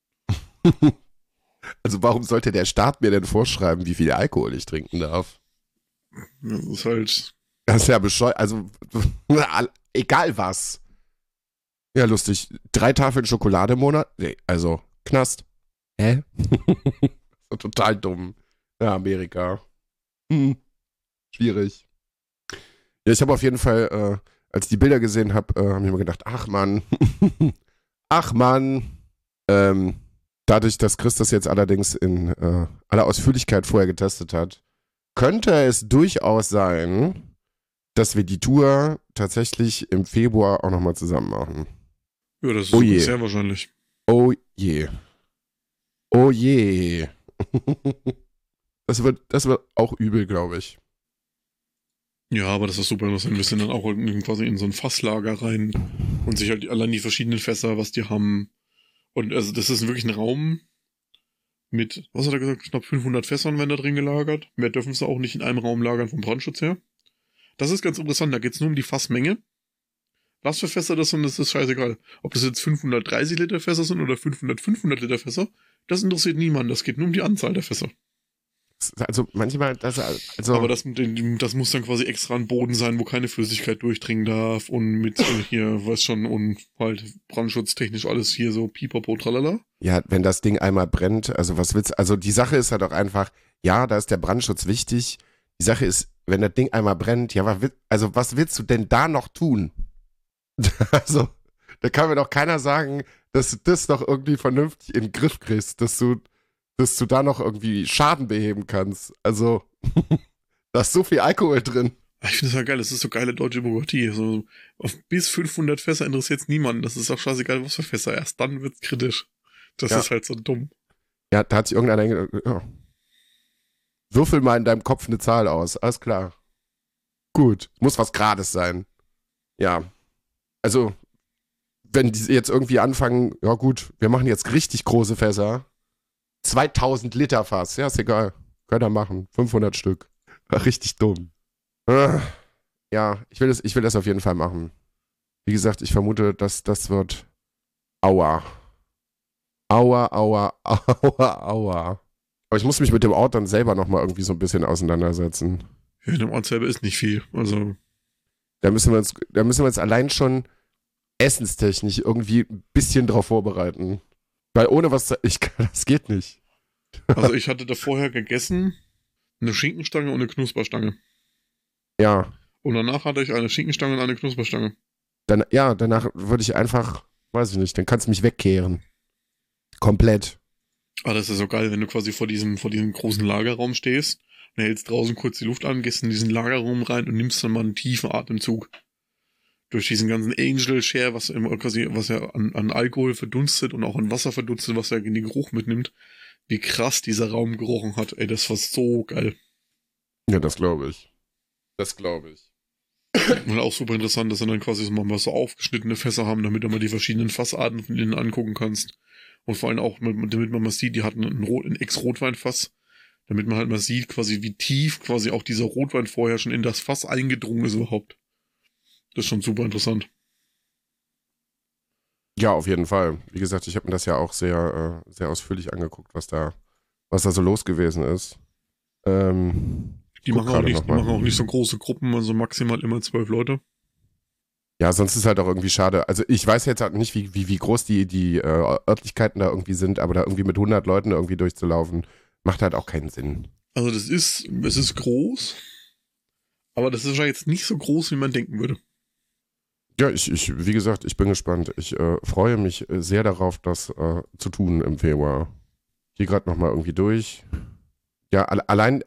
Also warum sollte der Staat mir denn vorschreiben, wie viel Alkohol ich trinken darf? Das ist halt... Das ist ja bescheuert. Also, egal was. Ja, lustig. 3 Tafeln Schokolade im Monat? Nee, also, Knast. Hä? Total dumm. Ja, Amerika. Schwierig. Ja, ich habe auf jeden Fall, als ich die Bilder gesehen habe, habe ich mir gedacht, ach Mann. Dadurch, dass Chris das jetzt allerdings in aller Ausführlichkeit vorher getestet hat, könnte es durchaus sein, dass wir die Tour tatsächlich im Februar auch nochmal zusammen machen. Ja, das ist sehr wahrscheinlich. Oh je. Oh je. Das wird auch übel, glaube ich. Ja, aber das ist super interessant. Wir sind dann auch quasi in so ein Fasslager rein und sich halt allein die verschiedenen Fässer, was die haben. Und also das ist wirklich ein Raum mit, was hat er gesagt, knapp 500 Fässern werden da drin gelagert. Mehr dürfen sie auch nicht in einem Raum lagern vom Brandschutz her. Das ist ganz interessant, da geht es nur um die Fassmenge. Was für Fässer das sind, das ist scheißegal. Ob das jetzt 530 Liter Fässer sind oder 500 Liter Fässer, das interessiert niemanden. Das geht nur um die Anzahl der Fässer. Also manchmal, aber das muss dann quasi extra ein Boden sein, wo keine Flüssigkeit durchdringen darf und mit hier, weiß schon, und halt brandschutztechnisch alles hier so pipapo, tralala. Ja, wenn das Ding einmal brennt, also die Sache ist halt auch einfach, ja, da ist der Brandschutz wichtig. Die Sache ist, wenn das Ding einmal brennt, ja, was willst du denn da noch tun? Also, da kann mir doch keiner sagen, dass du das noch irgendwie vernünftig in den Griff kriegst, dass du da noch irgendwie Schaden beheben kannst. Also, da ist so viel Alkohol drin. Ich finde das ja geil, das ist so geile deutsche Bürokratie. Also, bis 500 Fässer interessiert es niemanden. Das ist auch scheißegal, was für Fässer. Erst dann wird's kritisch. Das ist halt so dumm. Ja, da hat sich irgendeiner gedacht, ja. Würfel mal in deinem Kopf eine Zahl aus. Alles klar. Gut. Muss was Gerades sein. Ja. Also, wenn die jetzt irgendwie anfangen, ja gut, wir machen jetzt richtig große Fässer. 2000 Liter Fass. Ja, ist egal. Könnt ihr machen. 500 Stück. Richtig dumm. Ja, ich will das auf jeden Fall machen. Wie gesagt, ich vermute, dass das wird Aua. Aua, aua, aua, aua. Aber ich muss mich mit dem Ort dann selber nochmal irgendwie so ein bisschen auseinandersetzen. Ja, in dem Ort selber ist nicht viel. Also. Da müssen wir uns allein schon essenstechnisch irgendwie ein bisschen drauf vorbereiten. Weil ohne was, das geht nicht. Also ich hatte da vorher gegessen, eine Schinkenstange und eine Knusperstange. Ja. Und danach hatte ich eine Schinkenstange und eine Knusperstange. Danach würde ich einfach, weiß ich nicht, dann kannst du mich wegkehren. Komplett. Ah, das ist so geil, wenn du quasi vor diesem großen Lagerraum stehst, und hältst draußen kurz die Luft an, gehst in diesen Lagerraum rein und nimmst dann mal einen tiefen Atemzug. Durch diesen ganzen Angel Share, was ja an Alkohol verdunstet und auch an Wasser verdunstet, was ja in den Geruch mitnimmt, wie krass dieser Raum gerochen hat. Ey, das war so geil. Ja, das glaube ich. Das glaube ich. Und auch super interessant, dass sie dann quasi mal so aufgeschnittene Fässer haben, damit du mal die verschiedenen Fassarten von denen angucken kannst. Und vor allem auch, damit man mal sieht, die hatten ein Ex-Rotweinfass, damit man halt mal sieht, quasi wie tief quasi auch dieser Rotwein vorher schon in das Fass eingedrungen ist überhaupt. Das ist schon super interessant. Ja, auf jeden Fall. Wie gesagt, ich habe mir das ja auch sehr, sehr ausführlich angeguckt, was da so los gewesen ist. Die machen auch nicht so große Gruppen, also maximal immer 12 Leute. Ja, sonst ist halt auch irgendwie schade. Also ich weiß jetzt halt nicht, wie groß die Örtlichkeiten da irgendwie sind, aber da irgendwie mit 100 Leuten irgendwie durchzulaufen, macht halt auch keinen Sinn. Also es ist groß, aber das ist wahrscheinlich jetzt nicht so groß, wie man denken würde. Ja, wie gesagt, ich bin gespannt. Ich freue mich sehr darauf, das zu tun im Februar. Hier gerade nochmal irgendwie durch. Ja, allein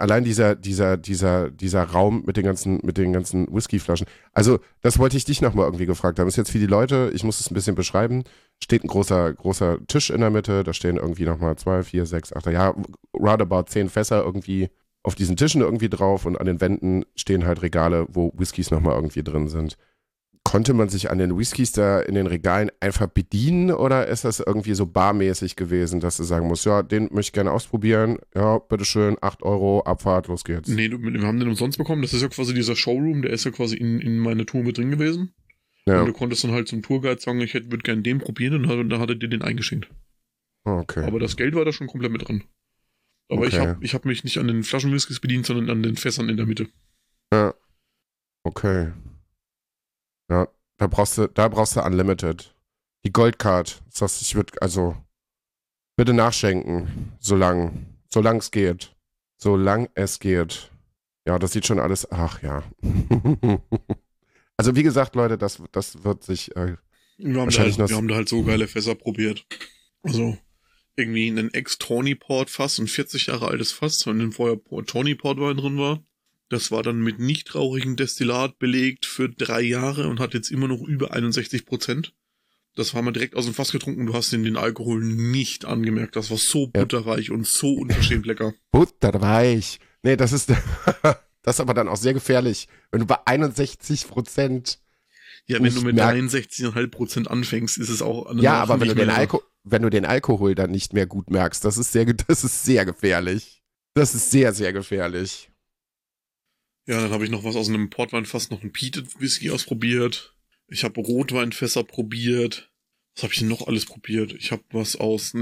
dieser Raum mit den ganzen Whiskyflaschen. Also, das wollte ich dich nochmal irgendwie gefragt haben. Ist jetzt für die Leute, ich muss es ein bisschen beschreiben, steht ein großer Tisch in der Mitte, da stehen irgendwie nochmal 2, 4, 6, 8, ja, roundabout 10 Fässer irgendwie auf diesen Tischen irgendwie drauf und an den Wänden stehen halt Regale, wo Whiskys nochmal irgendwie drin sind. Konnte man sich an den Whiskys da in den Regalen einfach bedienen oder ist das irgendwie so barmäßig gewesen, dass du sagen musst, ja, den möchte ich gerne ausprobieren, ja, bitteschön, 8 Euro, Abfahrt, los geht's. Nee, wir haben den umsonst bekommen, das ist ja quasi dieser Showroom, der ist ja quasi in meiner Tour mit drin gewesen. Ja. Und du konntest dann halt zum Tourguide sagen, ich würde gerne den probieren und dann hat er dir den eingeschenkt. Okay. Aber das Geld war da schon komplett mit drin. Aber okay. ich hab mich nicht an den Flaschenwhiskys bedient, sondern an den Fässern in der Mitte. Ja. Okay. Ja, da brauchst du Unlimited. Die Goldcard. Das heißt, ich würde, also, bitte nachschenken, solange es geht. Solange es geht. Ja, das sieht schon alles, ach ja. Also, wie gesagt, Leute, das wird sich wir haben da halt so geile Fässer probiert. Also, irgendwie einen Ex-Tawny Port Fass, ein 40 Jahre altes Fass, von dem vorher Tawny Port Wein drin war. Das war dann mit nicht rauchigem Destillat belegt für 3 Jahre und hat jetzt immer noch über 61%. Das haben wir direkt aus dem Fass getrunken. Du hast den Alkohol nicht angemerkt. Das war so butterweich und so unverschämt lecker. Butterweich. Nee, das ist aber dann auch sehr gefährlich. Wenn du bei 61%. Ja, wenn du mit 63,5% anfängst, ist es auch. Ja, aber wenn du den Alkohol dann nicht mehr gut merkst, das ist sehr gefährlich. Das ist sehr, sehr gefährlich. Ja, dann habe ich noch was aus einem Portweinfass, noch einen Peated Whisky ausprobiert. Ich habe Rotweinfässer probiert. Was habe ich denn noch alles probiert? Ich habe was aus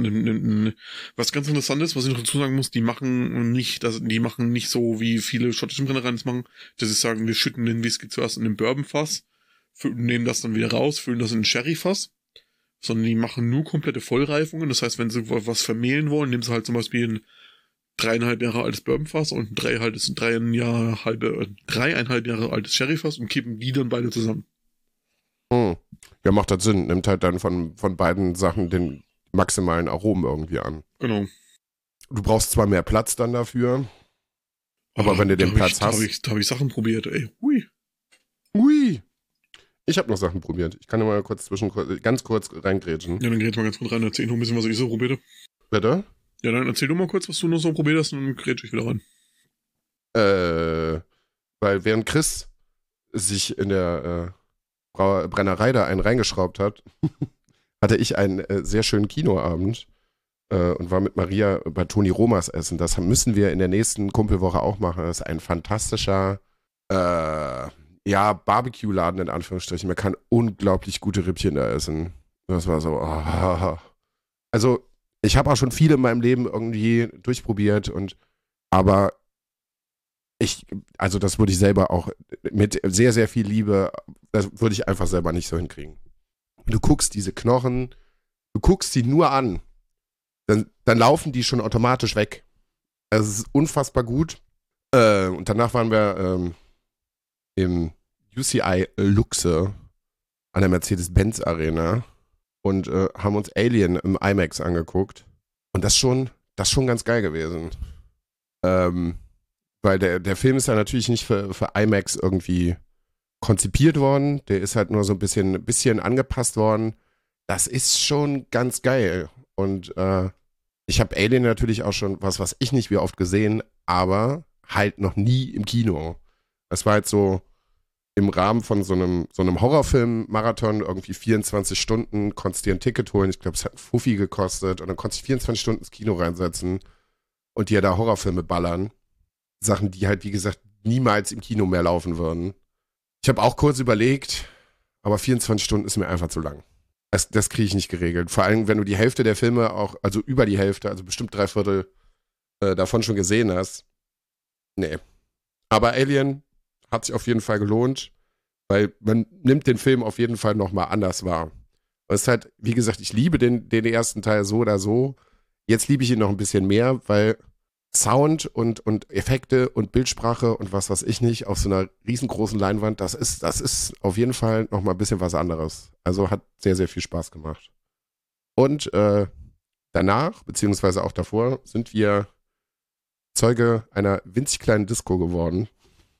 was ganz Interessantes, was ich noch dazu sagen muss, die machen nicht so, wie viele schottische Brennereien das machen, dass sie sagen, wir schütten den Whisky zuerst in den Bourbonfass, nehmen das dann wieder raus, füllen das in ein Sherryfass, sondern die machen nur komplette Vollreifungen. Das heißt, wenn sie was vermehlen wollen, nehmen sie halt zum Beispiel ein 3,5 Jahre altes Bourbonfass und ein 3,5 Jahre altes Sherryfass und kippen die dann beide zusammen. Ja, macht das Sinn. Nimmt halt dann von beiden Sachen den maximalen Aromen irgendwie an. Genau. Du brauchst zwar mehr Platz dann dafür, aber wenn du den Platz hast. Da hab ich Sachen probiert, ey. Hui. Ich habe noch Sachen probiert. Ich kann ja mal ganz kurz reingrätschen. Ja, dann grätsch mal ganz kurz rein. Erzähl noch ein bisschen, was ich so probiert habe. Bitte? Ja, dann erzähl du mal kurz, was du noch so probiert hast und dann grätsch ich wieder rein. Weil während Chris sich in der Brennerei da einen reingeschraubt hat, hatte ich einen sehr schönen Kinoabend und war mit Maria bei Toni Romas essen. Das müssen wir in der nächsten Kumpelwoche auch machen. Das ist ein fantastischer ja, Barbecue-Laden in Anführungsstrichen. Man kann unglaublich gute Rippchen da essen. Das war so, Also, ich habe auch schon viele in meinem Leben irgendwie durchprobiert aber also das würde ich selber auch mit sehr, sehr viel Liebe, das würde ich einfach selber nicht so hinkriegen. Du guckst diese Knochen, du guckst sie nur an, dann laufen die schon automatisch weg. Also es ist unfassbar gut. Und danach waren wir im UCI Luxe an der Mercedes-Benz Arena und haben uns Alien im IMAX angeguckt. Und das ist schon ganz geil gewesen. Weil der Film ist ja natürlich nicht für IMAX irgendwie konzipiert worden. Der ist halt nur so ein bisschen angepasst worden. Das ist schon ganz geil. Und ich habe Alien natürlich auch schon, was ich nicht wie oft gesehen, aber halt noch nie im Kino. Das war halt so im Rahmen von so einem Horrorfilm-Marathon, irgendwie 24 Stunden, konntest dir ein Ticket holen. Ich glaube, es hat einen Fuffi gekostet. Und dann konntest du 24 Stunden ins Kino reinsetzen und dir da Horrorfilme ballern. Sachen, die halt, wie gesagt, niemals im Kino mehr laufen würden. Ich habe auch kurz überlegt, aber 24 Stunden ist mir einfach zu lang. Das kriege ich nicht geregelt. Vor allem, wenn du die Hälfte der Filme auch, also über die Hälfte, also bestimmt 3/4 davon schon gesehen hast. Nee. Aber Alien hat sich auf jeden Fall gelohnt, weil man nimmt den Film auf jeden Fall nochmal anders wahr. Es ist halt, wie gesagt, ich liebe den ersten Teil so oder so. Jetzt liebe ich ihn noch ein bisschen mehr, weil Sound und Effekte und Bildsprache und was weiß ich nicht auf so einer riesengroßen Leinwand, das ist auf jeden Fall nochmal ein bisschen was anderes. Also hat sehr, sehr viel Spaß gemacht. Und danach, beziehungsweise auch davor, sind wir Zeuge einer winzig kleinen Disco geworden.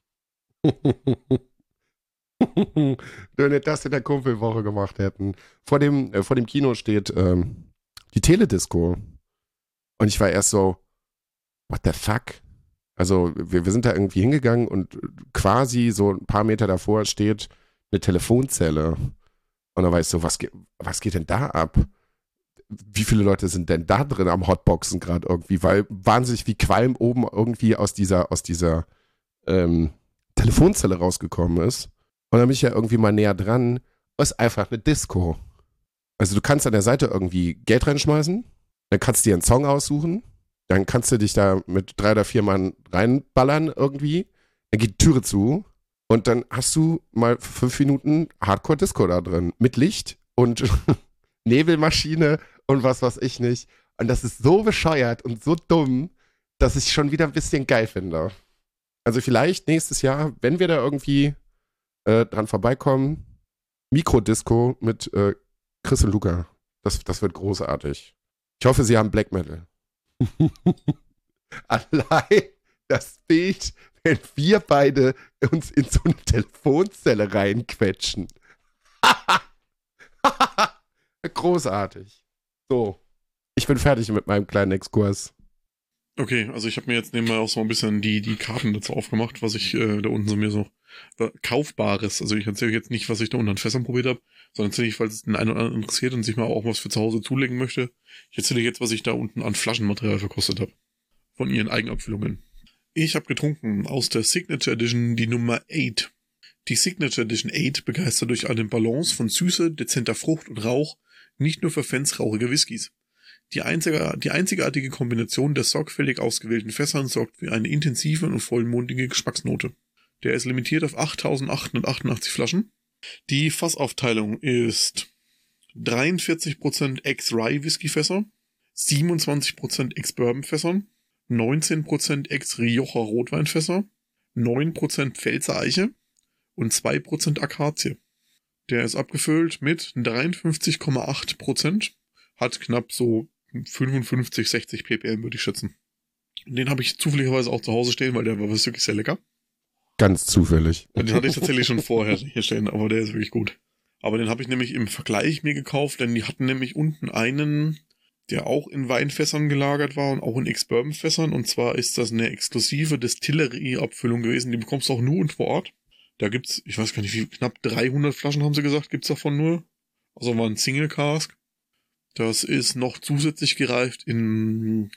Wenn wir das in der Kumpelwoche gemacht hätten. Vor dem Kino steht die Teledisco. Und ich war erst so, what the fuck? Also wir sind da irgendwie hingegangen und quasi so ein paar Meter davor steht eine Telefonzelle. Und da war ich so, was geht denn da ab? Wie viele Leute sind denn da drin am Hotboxen gerade irgendwie? Weil wahnsinnig wie Qualm oben irgendwie aus dieser Telefonzelle rausgekommen ist. Und dann bin ich ja irgendwie mal näher dran. Ist einfach eine Disco. Also du kannst an der Seite irgendwie Geld reinschmeißen, dann kannst du dir einen Song aussuchen, dann kannst du dich da mit 3 oder 4 Mann reinballern irgendwie, dann geht die Türe zu und dann hast du mal 5 Minuten Hardcore-Disco da drin. Mit Licht und Nebelmaschine und was weiß ich nicht. Und das ist so bescheuert und so dumm, dass ich schon wieder ein bisschen geil finde. Also vielleicht nächstes Jahr, wenn wir da irgendwie dran vorbeikommen, Mikrodisco mit Chris und Luca. Das wird großartig. Ich hoffe, sie haben Black Metal. Allein das Bild, wenn wir beide uns in so eine Telefonzelle reinquetschen. Großartig. So, ich bin fertig mit meinem kleinen Exkurs. Okay, also ich habe mir jetzt nebenbei auch so ein bisschen die Karten dazu aufgemacht, was ich da unten so mir so Kaufbares, also ich erzähle jetzt nicht, was ich da unten an Fässern probiert habe, sondern erzähle ich, falls es den einen oder anderen interessiert und sich mal auch was für zu Hause zulegen möchte. Ich erzähle jetzt, was ich da unten an Flaschenmaterial verkostet habe. Von ihren Eigenabfüllungen. Ich habe getrunken aus der Signature Edition die Nummer 8. Die Signature Edition 8 begeistert durch eine Balance von Süße, dezenter Frucht und Rauch, nicht nur für Fans rauchiger Whiskys. Die einzigartige Kombination der sorgfältig ausgewählten Fässern sorgt für eine intensive und vollmundige Geschmacksnote. Der ist limitiert auf 8.888 Flaschen. Die Fassaufteilung ist 43% Ex-Rye-Whisky-Fässer, 27% Ex-Bourbon-Fässern, 19% Ex-Rioja Rotweinfässer, 9% Pfälzer Eiche und 2% Akazie. Der ist abgefüllt mit 53,8%, hat knapp so 55, 60 ppm, würde ich schätzen. Den habe ich zufälligerweise auch zu Hause stehen, weil der war wirklich sehr lecker. Ganz zufällig. Den hatte ich tatsächlich schon vorher hier stehen, aber der ist wirklich gut. Aber den habe ich nämlich im Vergleich mir gekauft, denn die hatten nämlich unten einen, der auch in Weinfässern gelagert war und auch in Ex-Bourbon-Fässern. Und zwar ist das eine exklusive Distillerie-Abfüllung gewesen, die bekommst du auch nur und vor Ort. Da gibt's, ich weiß gar nicht wie, knapp 300 Flaschen haben sie gesagt, gibt's davon nur. Also war ein Single-Cask. Das ist noch zusätzlich gereift in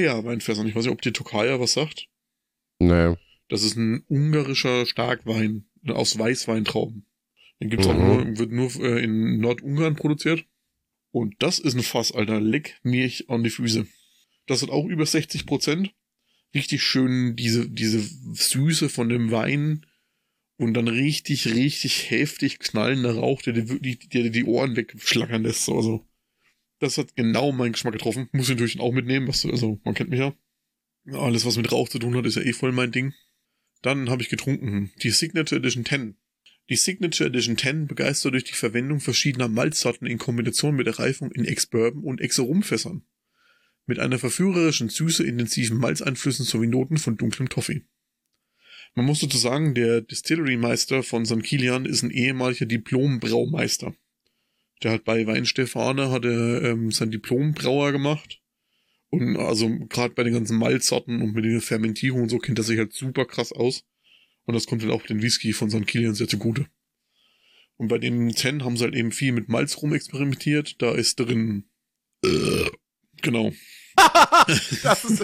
Tokaja-Weinfässern. Ich weiß nicht, ob dir Tokaja was sagt. Nee. Das ist ein ungarischer Starkwein. aus Weißweintrauben. Den gibt's wird nur in Nordungarn produziert. Und das ist ein Fass, Alter. Leck mich an die Füße. Das hat auch über 60%. Richtig schön diese Süße von dem Wein und dann richtig, richtig heftig knallender Rauch, der dir die Ohren wegschlackern lässt. So. Also, das hat genau meinen Geschmack getroffen. Muss ich natürlich auch mitnehmen. Also, man kennt mich ja. Alles, was mit Rauch zu tun hat, ist ja eh voll mein Ding. Dann habe ich getrunken die Signature Edition 10. Die Signature Edition 10 begeistert durch die Verwendung verschiedener Malzsorten in Kombination mit der Reifung in Ex-Bourbon und Ex-Rumfässern. Mit einer verführerischen Süße, intensiven Malzeinflüssen sowie Noten von dunklem Toffee. Man muss dazu sagen, der Distillery-Meister von St. Kilian ist ein ehemaliger Diplom-Braumeister. Der hat bei Weinstefane sein Diplom-Brauer gemacht. Und also gerade bei den ganzen Malzsorten und mit der Fermentierung und so kennt er sich halt super krass aus. Und das kommt halt auch den Whisky von St. Kilian sehr zugute. Und bei dem 10 haben sie halt eben viel mit Malz rum experimentiert. Da ist drin... genau. Das ist...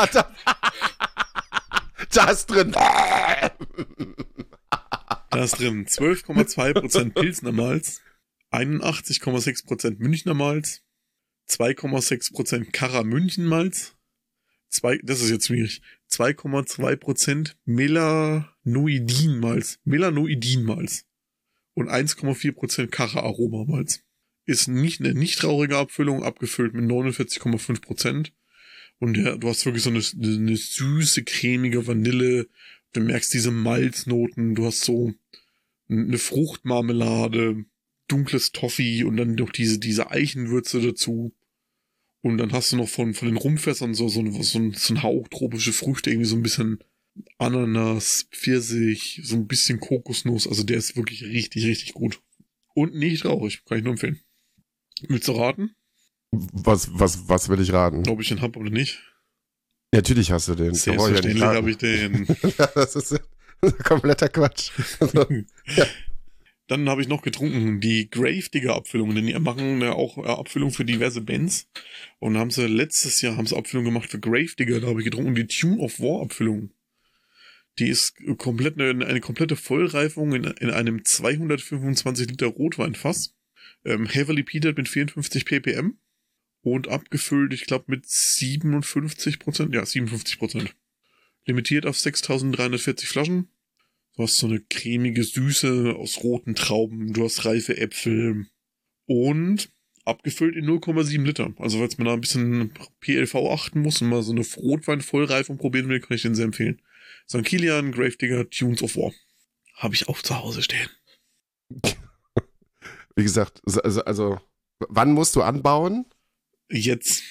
da ist drin... Da ist drin 12,2% Pilsner Malz, 81,6% Münchner Malz, 2,6% Karra München Malz, das ist jetzt schwierig, 2,2% Melanoidin Malz und 1,4% Karra Aroma Malz. Ist nicht eine nicht traurige Abfüllung, abgefüllt mit 49,5%. Und ja, du hast wirklich so eine süße, cremige Vanille. Du merkst diese Malznoten. Du hast so eine Fruchtmarmelade, dunkles Toffee und dann noch diese Eichenwürze dazu. Und dann hast du noch von den Rumfässern so ein Hauch tropische Früchte, irgendwie so ein bisschen Ananas, Pfirsich, so ein bisschen Kokosnuss. Also der ist wirklich richtig, richtig gut. Und nicht traurig, kann ich nur empfehlen. Willst du raten? Was will ich raten? Ob ich den hab oder nicht? Natürlich hast du den. Selbstverständlich habe ich den. Das ist kompletter Quatsch. Also, ja. Dann habe ich noch getrunken die Gravedigger Abfüllungen, denn die machen ja auch Abfüllungen für diverse Bands. Und letztes Jahr haben sie Abfüllungen gemacht für Gravedigger, da habe ich getrunken die Tune of War Abfüllung. Die ist eine komplette Vollreifung in einem 225 Liter Rotweinfass. Heavily peated mit 54 ppm und abgefüllt, ich glaube, mit 57%. Ja, 57%. Limitiert auf 6.340 Flaschen. Du hast so eine cremige Süße aus roten Trauben, du hast reife Äpfel und abgefüllt in 0,7 Liter. Also, falls man da ein bisschen PLV achten muss und mal so eine Rotwein-Vollreifung probieren will, kann ich den sehr empfehlen. St. Kilian, Gravedigger, Tunes of War. Habe ich auch zu Hause stehen. Wie gesagt, also wann musst du anbauen? Jetzt.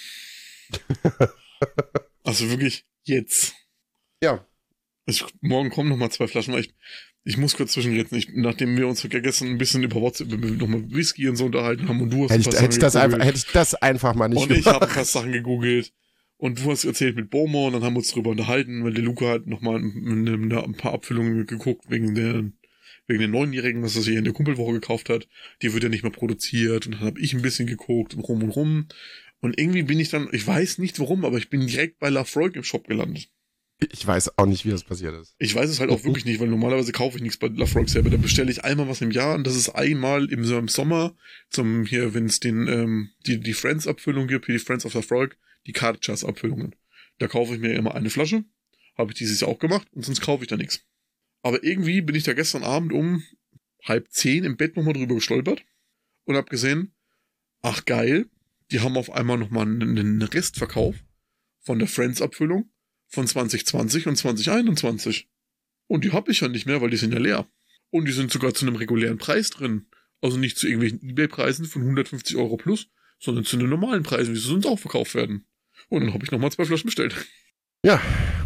Also wirklich jetzt. Ja. Morgen kommen nochmal 2 Flaschen, weil ich muss kurz zwischenreden. Nachdem wir uns gestern ein bisschen über WhatsApp nochmal Whisky und so unterhalten haben und du hast hätte ich das einfach mal nicht gemacht. Und ich habe ein paar Sachen gegoogelt. Und du hast erzählt mit Beaumont und dann haben wir uns drüber unterhalten, weil der Luca hat nochmal ein paar Abfüllungen geguckt wegen den 9-Jährigen, was er sich in der Kumpelwoche gekauft hat. Die wird ja nicht mehr produziert und dann habe ich ein bisschen geguckt und rum. Und irgendwie bin ich dann, ich weiß nicht warum, aber ich bin direkt bei Lafroig im Shop gelandet. Ich weiß auch nicht, wie das passiert ist. Ich weiß es halt auch wirklich nicht, weil normalerweise kaufe ich nichts bei Lafroig selber. Da bestelle ich einmal was im Jahr und das ist einmal im Sommer wenn es die Friends-Abfüllung gibt, hier die Friends of Lafroig, die Karchas-Abfüllungen. Da kaufe ich mir immer eine Flasche. Habe ich dieses Jahr auch gemacht und sonst kaufe ich da nichts. Aber irgendwie bin ich da gestern Abend um 9:30 im Bett nochmal drüber gestolpert und habe gesehen, ach geil, die haben auf einmal nochmal einen Restverkauf von der Friends-Abfüllung von 2020 und 2021. Und die habe ich ja nicht mehr, weil die sind ja leer. Und die sind sogar zu einem regulären Preis drin. Also nicht zu irgendwelchen Ebay-Preisen von 150 Euro plus, sondern zu den normalen Preisen, wie sie sonst auch verkauft werden. Und dann habe ich nochmal 2 Flaschen bestellt. Ja.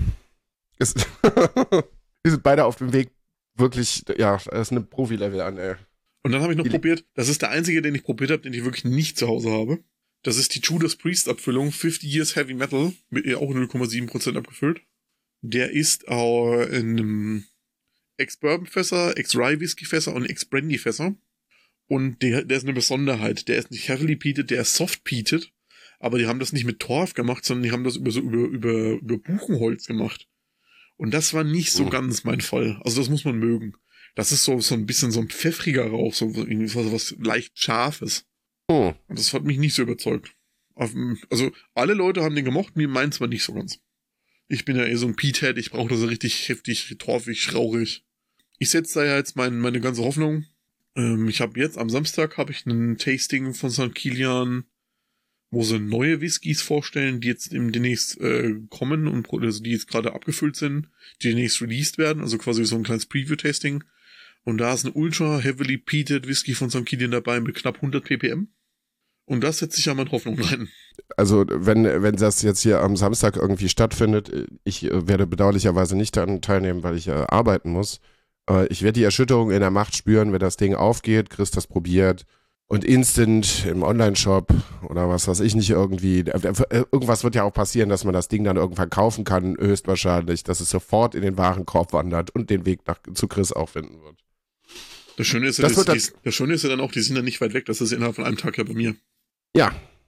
Wir sind beide auf dem Weg, wirklich, ja, das ist eine Profi-Level an, ey. Und dann habe ich noch probiert, das ist der einzige, den ich probiert habe, den ich wirklich nicht zu Hause habe. Das ist die Judas Priest Abfüllung, 50 Years Heavy Metal, mit auch 0,7% abgefüllt. Der ist in einem Ex-Bourbon-Fässer, Ex-Rye-Whisky-Fässer und Ex-Brandy-Fässer. Und der ist eine Besonderheit. Der ist nicht heavily peated, der ist soft peated. Aber die haben das nicht mit Torf gemacht, sondern die haben das über Buchenholz gemacht. Und das war nicht so ganz mein Fall. Also das muss man mögen. Das ist so ein bisschen so ein pfeffriger Rauch, so irgendwie so was leicht Scharfes. Hm. Und das hat mich nicht so überzeugt. Also, alle Leute haben den gemocht, mir meins war nicht so ganz. Ich bin ja eher so ein Peathead, ich brauche das so richtig heftig, torfig, rauchig. Ich setze da ja jetzt meine ganze Hoffnung. Ich habe jetzt, am Samstag, habe ich ein Tasting von St. Kilian, wo sie neue Whiskys vorstellen, die jetzt demnächst kommen und also die jetzt gerade abgefüllt sind, die demnächst released werden, also quasi so ein kleines Preview-Tasting. Und da ist ein ultra heavily peated Whisky von St. Kilian dabei mit knapp 100 ppm. Und das setze ich ja meine Hoffnung rein. Also wenn das jetzt hier am Samstag irgendwie stattfindet, ich werde bedauerlicherweise nicht daran teilnehmen, weil ich arbeiten muss. Ich werde die Erschütterung in der Macht spüren, wenn das Ding aufgeht, Chris das probiert und instant im Online-Shop oder was weiß ich nicht irgendwie, irgendwas wird ja auch passieren, dass man das Ding dann irgendwann kaufen kann, höchstwahrscheinlich, dass es sofort in den Warenkorb wandert und den Weg zu Chris auch finden wird. Das Schöne ist ja, das Schöne ist ja dann auch, die sind dann nicht weit weg, das ist innerhalb von einem Tag ja bei mir. Ja.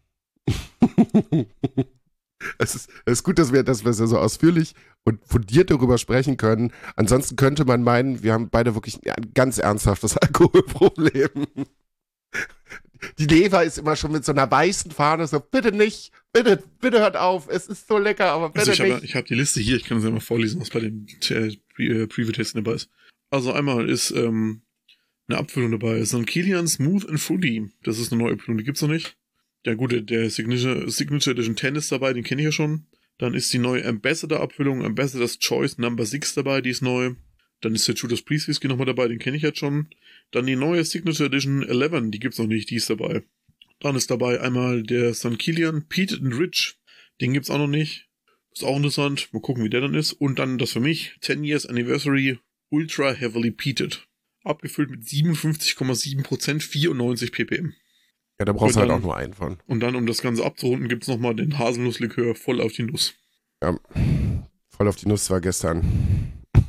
Es ist gut, dass wir so ausführlich und fundiert darüber sprechen können. Ansonsten könnte man meinen, wir haben beide wirklich ein ganz ernsthaftes Alkoholproblem. Die Leber ist immer schon mit so einer weißen Fahne so, bitte nicht, bitte hört auf, es ist so lecker, aber bitte nicht. Ich habe die Liste hier, ich kann es ja mal vorlesen, was bei dem Preview-Testen dabei ist. Also einmal ist eine Abfüllung dabei, St. Kilian Smooth and Fruity. Das ist eine neue Abfüllung, die gibt's noch nicht. Ja gut, der Signature Edition 10 ist dabei, den kenne ich ja schon. Dann ist die neue Ambassador-Abfüllung, Ambassador's Choice Number 6 dabei, die ist neu. Dann ist der Judas Priest Whisky nochmal dabei, den kenne ich jetzt schon. Dann die neue Signature Edition 11, die gibt's noch nicht, die ist dabei. Dann ist dabei einmal der St. Kilian Peated and Rich, den gibt's auch noch nicht. Ist auch interessant, mal gucken, wie der dann ist. Und dann das für mich, 10 Years Anniversary Ultra Heavily Peated. Abgefüllt mit 57,7%, 94 ppm. Ja, da brauchst du halt auch nur einen von. Und dann, um das Ganze abzurunden, gibt's nochmal den Haselnusslikör voll auf die Nuss. Ja, voll auf die Nuss war gestern.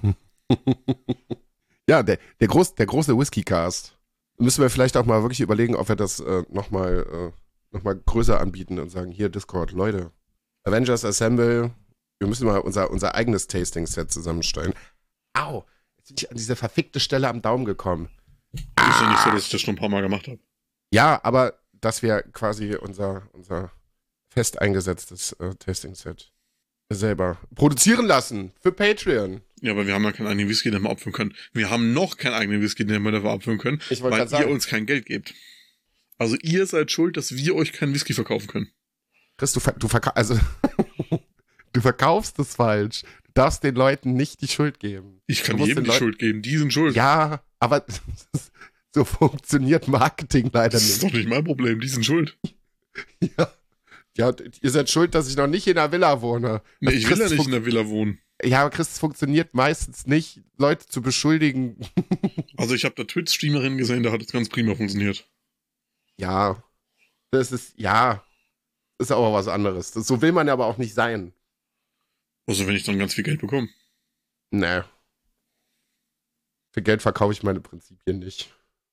Ja, der große Whisky-Cast. Müssen wir vielleicht auch mal wirklich überlegen, ob wir das nochmal größer anbieten und sagen, hier Discord, Leute, Avengers Assemble, wir müssen mal unser eigenes Tasting-Set zusammenstellen. Au, jetzt bin ich an diese verfickte Stelle am Daumen gekommen. Ist ja nicht so, dass ich das schon ein paar Mal gemacht habe. Ja, aber dass wir quasi unser fest eingesetztes Tasting-Set selber produzieren lassen für Patreon. Ja, aber wir haben ja keinen eigenen Whisky, den wir abfüllen können. Wir haben noch keinen eigenen Whisky, den wir abfüllen können, weil ihr uns kein Geld gebt. Also ihr seid schuld, dass wir euch keinen Whisky verkaufen können. Chris, du verkaufst es falsch. Du darfst den Leuten nicht die Schuld geben. Ich kann jedem die Schuld geben, die sind schuld. Ja, aber so funktioniert Marketing leider nicht. Das ist doch nicht mein Problem, die sind schuld. Ja, ihr seid schuld, dass ich noch nicht in der Villa wohne. Nee, ich will ja nicht in der Villa wohnen. Ja, aber Chris, es funktioniert meistens nicht, Leute zu beschuldigen. Also ich habe da Twitch-Streamerin gesehen, da hat es ganz prima funktioniert. Ja, das ist aber was anderes. So will man ja aber auch nicht sein. Also wenn ich dann ganz viel Geld bekomme. Nee. Für Geld verkaufe ich meine Prinzipien nicht.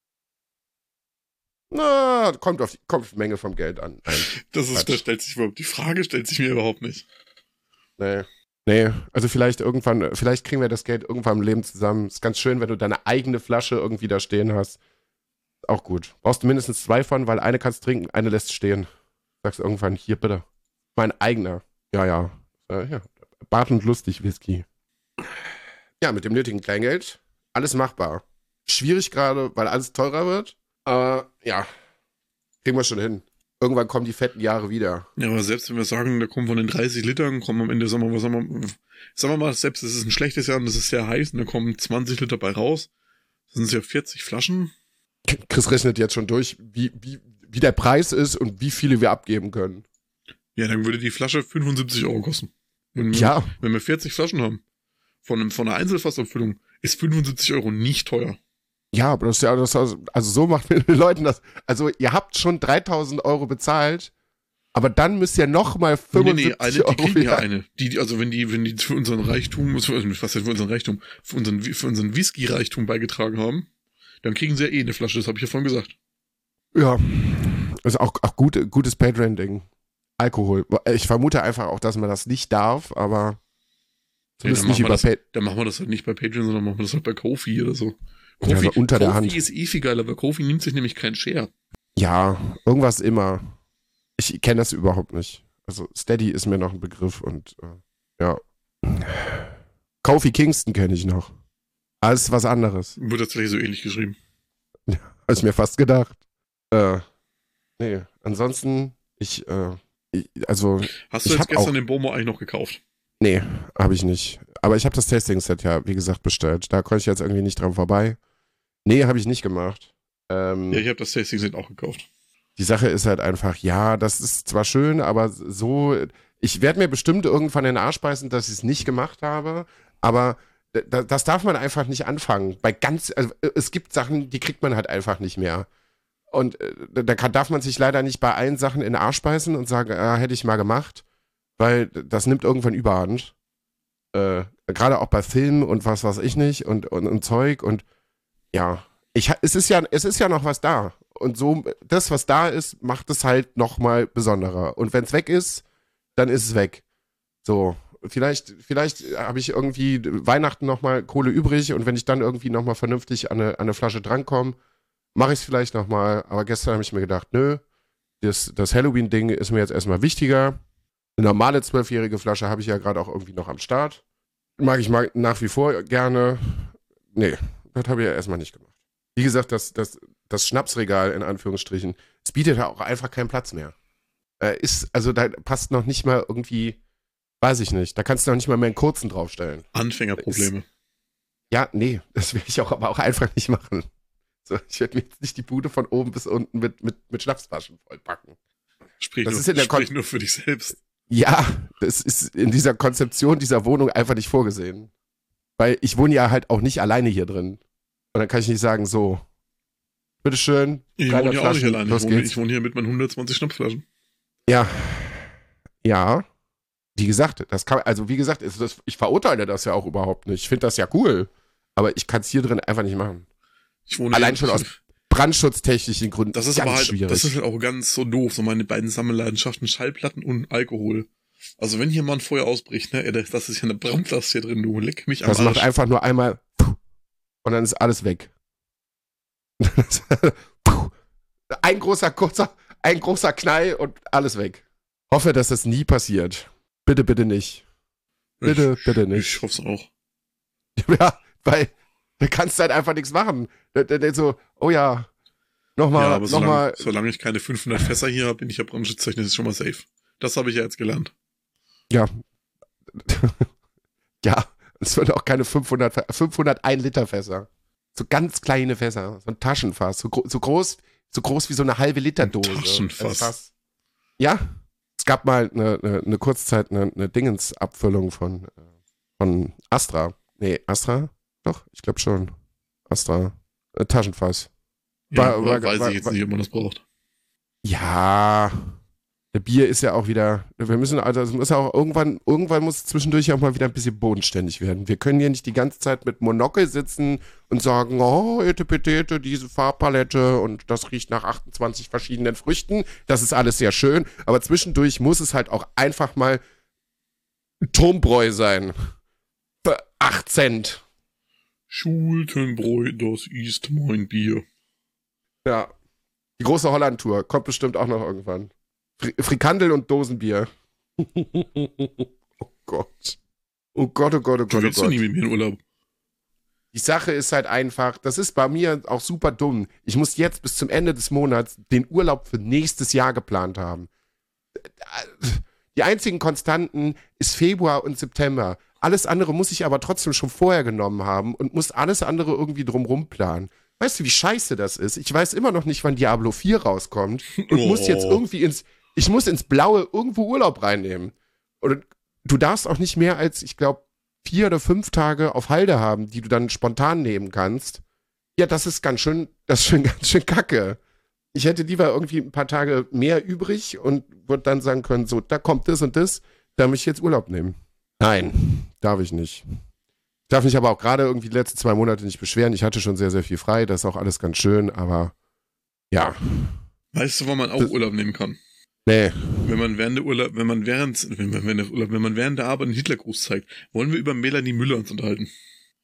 Na, kommt auf die Menge vom Geld an. Die Frage stellt sich mir überhaupt nicht. Nee, also vielleicht kriegen wir das Geld irgendwann im Leben zusammen. Ist ganz schön, wenn du deine eigene Flasche irgendwie da stehen hast. Auch gut. Brauchst du mindestens 2 von, weil eine kannst trinken, eine lässt stehen. Sagst irgendwann, hier bitte. Mein eigener. Ja. Bart und lustig Whisky. Ja, mit dem nötigen Kleingeld. Alles machbar. Schwierig gerade, weil alles teurer wird. Aber ja, kriegen wir schon hin. Irgendwann kommen die fetten Jahre wieder. Ja, aber selbst wenn wir sagen, da kommen von den 30 Litern, kommen am Ende, sagen wir mal, selbst es ist ein schlechtes Jahr und es ist sehr heiß und da kommen 20 Liter bei raus. Das sind ja 40 Flaschen. Chris rechnet jetzt schon durch, wie der Preis ist und wie viele wir abgeben können. Ja, dann würde die Flasche 75 € kosten. Wenn wir 40 Flaschen haben, von einer Einzelfassabfüllung, ist 75 € nicht teuer. Ja, aber also so macht man den Leuten das. Also ihr habt schon 3.000 € bezahlt, aber dann müsst ihr nochmal 75 €. Die kriegen ja eine. Also wenn die für unseren Reichtum, für unseren Whisky-Reichtum beigetragen haben, dann kriegen sie ja eine Flasche, das habe ich ja vorhin gesagt. Ja, also auch gutes Patreon-Ding. Alkohol. Ich vermute einfach auch, dass man das nicht darf, aber dann machen wir das halt nicht bei Patreon, sondern machen wir das halt bei Ko-fi oder so. Ja, so unter der Hand. Kofi ist viel geil, aber Kofi nimmt sich nämlich keinen Share. Ja, irgendwas immer. Ich kenne das überhaupt nicht. Also Steady ist mir noch ein Begriff und ja. Kofi Kingston kenne ich noch. Alles was anderes. Wird tatsächlich so ähnlich geschrieben. Ja, hab ich mir fast gedacht. Nee, ansonsten, also... Hast du jetzt gestern den Bomo eigentlich noch gekauft? Nee, habe ich nicht. Aber ich habe das Tasting-Set ja, wie gesagt, bestellt. Da konnte ich jetzt irgendwie nicht dran vorbei. Nee, habe ich nicht gemacht. Ja, ich habe das Tasting-Set auch gekauft. Die Sache ist halt einfach, ja, das ist zwar schön, aber so... Ich werde mir bestimmt irgendwann in den Arsch beißen, dass ich es nicht gemacht habe, aber das darf man einfach nicht anfangen. Also, es gibt Sachen, die kriegt man halt einfach nicht mehr. Und darf man sich leider nicht bei allen Sachen in den Arsch beißen und sagen, hätte ich mal gemacht, weil das nimmt irgendwann Überhand. Gerade auch bei Filmen und was weiß ich nicht und Zeug und ja, es ist ja noch was da. Und so, das, was da ist, macht es halt nochmal besonderer. Und wenn es weg ist, dann ist es weg. So, vielleicht habe ich irgendwie Weihnachten nochmal Kohle übrig und wenn ich dann irgendwie nochmal vernünftig an eine Flasche drankomme, mache ich es vielleicht nochmal. Aber gestern habe ich mir gedacht, nö, das Halloween-Ding ist mir jetzt erstmal wichtiger. Eine normale 12-jährige Flasche habe ich ja gerade auch irgendwie noch am Start. Mag ich nach wie vor gerne. Nee, das habe ich ja erstmal nicht gemacht. Wie gesagt, das Schnapsregal in Anführungsstrichen, es bietet ja auch einfach keinen Platz mehr. Also da passt noch nicht mal irgendwie, weiß ich nicht, da kannst du noch nicht mal mehr einen kurzen draufstellen. Anfängerprobleme. Ja, nee, das werde ich aber auch einfach nicht machen. So, ich werde mir jetzt nicht die Bude von oben bis unten mit Schnapsflaschen vollpacken. Sprich nur für dich selbst. Ja, das ist in dieser Konzeption dieser Wohnung einfach nicht vorgesehen. Weil ich wohne ja halt auch nicht alleine hier drin. Und dann kann ich nicht sagen, so, bitteschön, ich wohne ja auch nicht alleine. Ich wohne hier mit meinen 120 Schnapsflaschen. Ja. Ja. Wie gesagt, ich verurteile das ja auch überhaupt nicht. Ich finde das ja cool. Aber ich kann es hier drin einfach nicht machen. Allein schon aus brandschutztechnischen Gründen. Das ist aber halt, schwierig. Das ist halt auch ganz so doof. So meine beiden Sammelleidenschaften, Schallplatten und Alkohol. Also wenn hier mal ein Feuer ausbricht, ne, das ist ja eine Brandlast hier drin, du leck mich am Arsch. Das macht einfach nur einmal und dann ist alles weg. Ein großer Knall und alles weg. Hoffe, dass das nie passiert. Bitte, bitte nicht. Bitte, bitte nicht. Ich hoffe es auch. Ja, weil da kannst du halt einfach nichts machen. So, oh ja, nochmal. Ja, aber solange ich keine 500 Fässer hier habe, bin ich ja brandschutztechnisch schon mal safe. Das habe ich ja jetzt gelernt. Ja. Ja, es wird auch keine 501 Liter Fässer. So ganz kleine Fässer, so ein Taschenfass, so groß wie so eine halbe Liter Dose. Taschenfass. Ja, es gab mal eine Kurzzeit eine Dingensabfüllung von Astra. Nee, Astra? Doch, ich glaube schon. Astra. Taschenfass. Weiß ich jetzt nicht, ob man das braucht. Ja, der Bier ist ja auch wieder, es muss ja auch irgendwann muss zwischendurch auch mal wieder ein bisschen bodenständig werden. Wir können hier nicht die ganze Zeit mit Monokel sitzen und sagen, oh, etepetete, diese Farbpalette und das riecht nach 28 verschiedenen Früchten. Das ist alles sehr schön, aber zwischendurch muss es halt auch einfach mal Turmbräu sein. Für 8 Cent. Schultenbräu, das ist mein Bier. Ja. Die große Holland-Tour kommt bestimmt auch noch irgendwann. Frikandel und Dosenbier. Oh Gott. Oh Gott, oh Gott, oh Gott, oh Gott. Willst du nie mit mir in Urlaub? Die Sache ist halt einfach, das ist bei mir auch super dumm. Ich muss jetzt bis zum Ende des Monats den Urlaub für nächstes Jahr geplant haben. Die einzigen Konstanten ist Februar und September. Alles andere muss ich aber trotzdem schon vorher genommen haben und muss alles andere irgendwie drumrum planen. Weißt du, wie scheiße das ist? Ich weiß immer noch nicht, wann Diablo 4 rauskommt und muss jetzt irgendwie ins Blaue irgendwo Urlaub reinnehmen. Und du darfst auch nicht mehr als, ich glaube, 4 oder 5 Tage auf Halde haben, die du dann spontan nehmen kannst. Ja, das ist ganz schön kacke. Ich hätte lieber irgendwie ein paar Tage mehr übrig und würde dann sagen können, so, da kommt das und das, da möchte ich jetzt Urlaub nehmen. Nein, darf ich nicht. Ich darf mich aber auch gerade irgendwie die letzten 2 Monate nicht beschweren. Ich hatte schon sehr, sehr viel frei, das ist auch alles ganz schön, aber ja. Weißt du, wo man auch Urlaub nehmen kann? Nee. Wenn man während der Arbeit einen Hitlergruß zeigt, wollen wir über Melanie Müller uns unterhalten.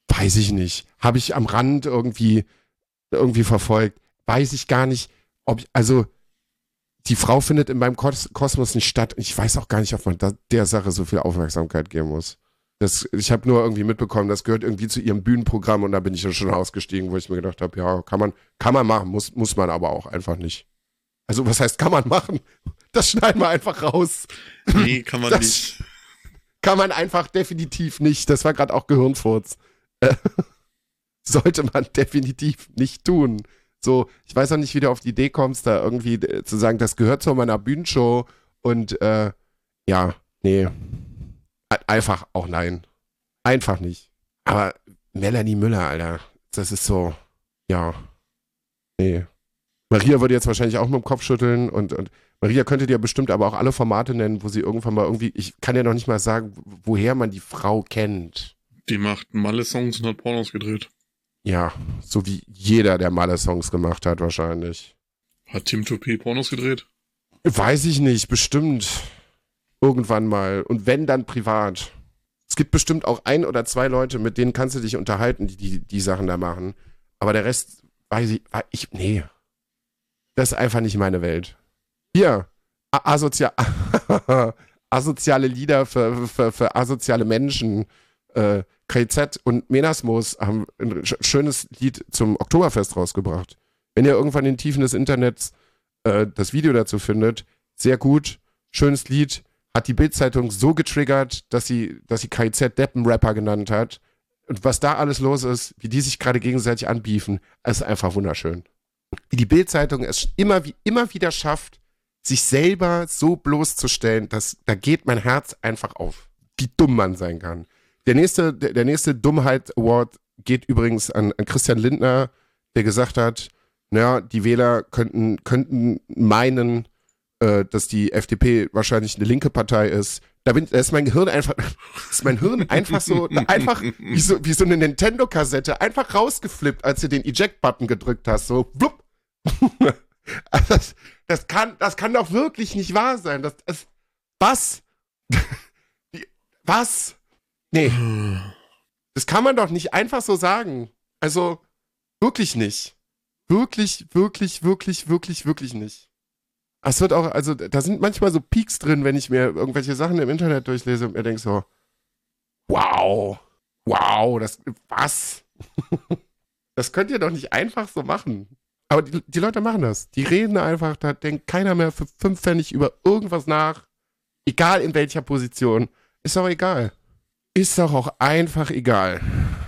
Weiß ich nicht. Habe ich am Rand irgendwie verfolgt. Weiß ich gar nicht, also die Frau findet in meinem Kosmos nicht statt. Ich weiß auch gar nicht, ob man der Sache so viel Aufmerksamkeit geben muss. Ich habe nur irgendwie mitbekommen, das gehört irgendwie zu ihrem Bühnenprogramm und da bin ich dann schon ausgestiegen, wo ich mir gedacht habe, ja, kann man machen, muss man aber auch einfach nicht. Also was heißt, kann man machen? Das schneiden wir einfach raus. Nee, kann man nicht. Kann man einfach definitiv nicht. Das war gerade auch Gehirnfurz. Sollte man definitiv nicht tun. So, ich weiß auch nicht, wie du auf die Idee kommst, da irgendwie zu sagen, das gehört zu meiner Bühnenshow und ja, nee. Einfach auch nein. Einfach nicht. Aber Melanie Müller, Alter, das ist so, ja, nee. Maria würde jetzt wahrscheinlich auch mit dem Kopf schütteln und Maria könnte dir bestimmt aber auch alle Formate nennen, wo sie irgendwann mal irgendwie, ich kann ja noch nicht mal sagen, woher man die Frau kennt. Die macht Malle-Songs und hat Pornos gedreht. Ja, so wie jeder, der Malle-Songs gemacht hat wahrscheinlich. Hat Tim Toupé Pornos gedreht? Weiß ich nicht, bestimmt. Irgendwann mal. Und wenn, dann privat. Es gibt bestimmt auch 1 oder 2 Leute, mit denen kannst du dich unterhalten, die Sachen da machen. Aber der Rest, weiß ich, nee. Das ist einfach nicht meine Welt. Hier, asoziale Lieder für asoziale Menschen. KZ und Menasmus haben ein schönes Lied zum Oktoberfest rausgebracht. Wenn ihr irgendwann in den Tiefen des Internets das Video dazu findet, sehr gut, schönes Lied, hat die Bild-Zeitung so getriggert, dass sie KZ Deppen-Rapper genannt hat. Und was da alles los ist, wie die sich gerade gegenseitig anbiefen, ist einfach wunderschön. Wie die Bild-Zeitung es immer wieder schafft, sich selber so bloßzustellen, da geht mein Herz einfach auf, wie dumm man sein kann. Der nächste Dummheit-Award geht übrigens an Christian Lindner, der gesagt hat, naja, die Wähler könnten meinen, dass die FDP wahrscheinlich eine linke Partei ist. Da ist mein Hirn einfach so, wie so eine Nintendo-Kassette, einfach rausgeflippt, als du den Eject-Button gedrückt hast, so, blub. Das kann doch wirklich nicht wahr sein. Was? Was? Nee. Das kann man doch nicht einfach so sagen. Also, wirklich nicht. Wirklich nicht. Es wird auch, also, da sind manchmal so Peaks drin, wenn ich mir irgendwelche Sachen im Internet durchlese und mir denke so, wow, was? Das könnt ihr doch nicht einfach so machen. Aber die Leute machen das. Die reden einfach, da denkt keiner mehr für 5 Pfennig über irgendwas nach. Egal in welcher Position. Ist doch egal. Ist doch auch einfach egal.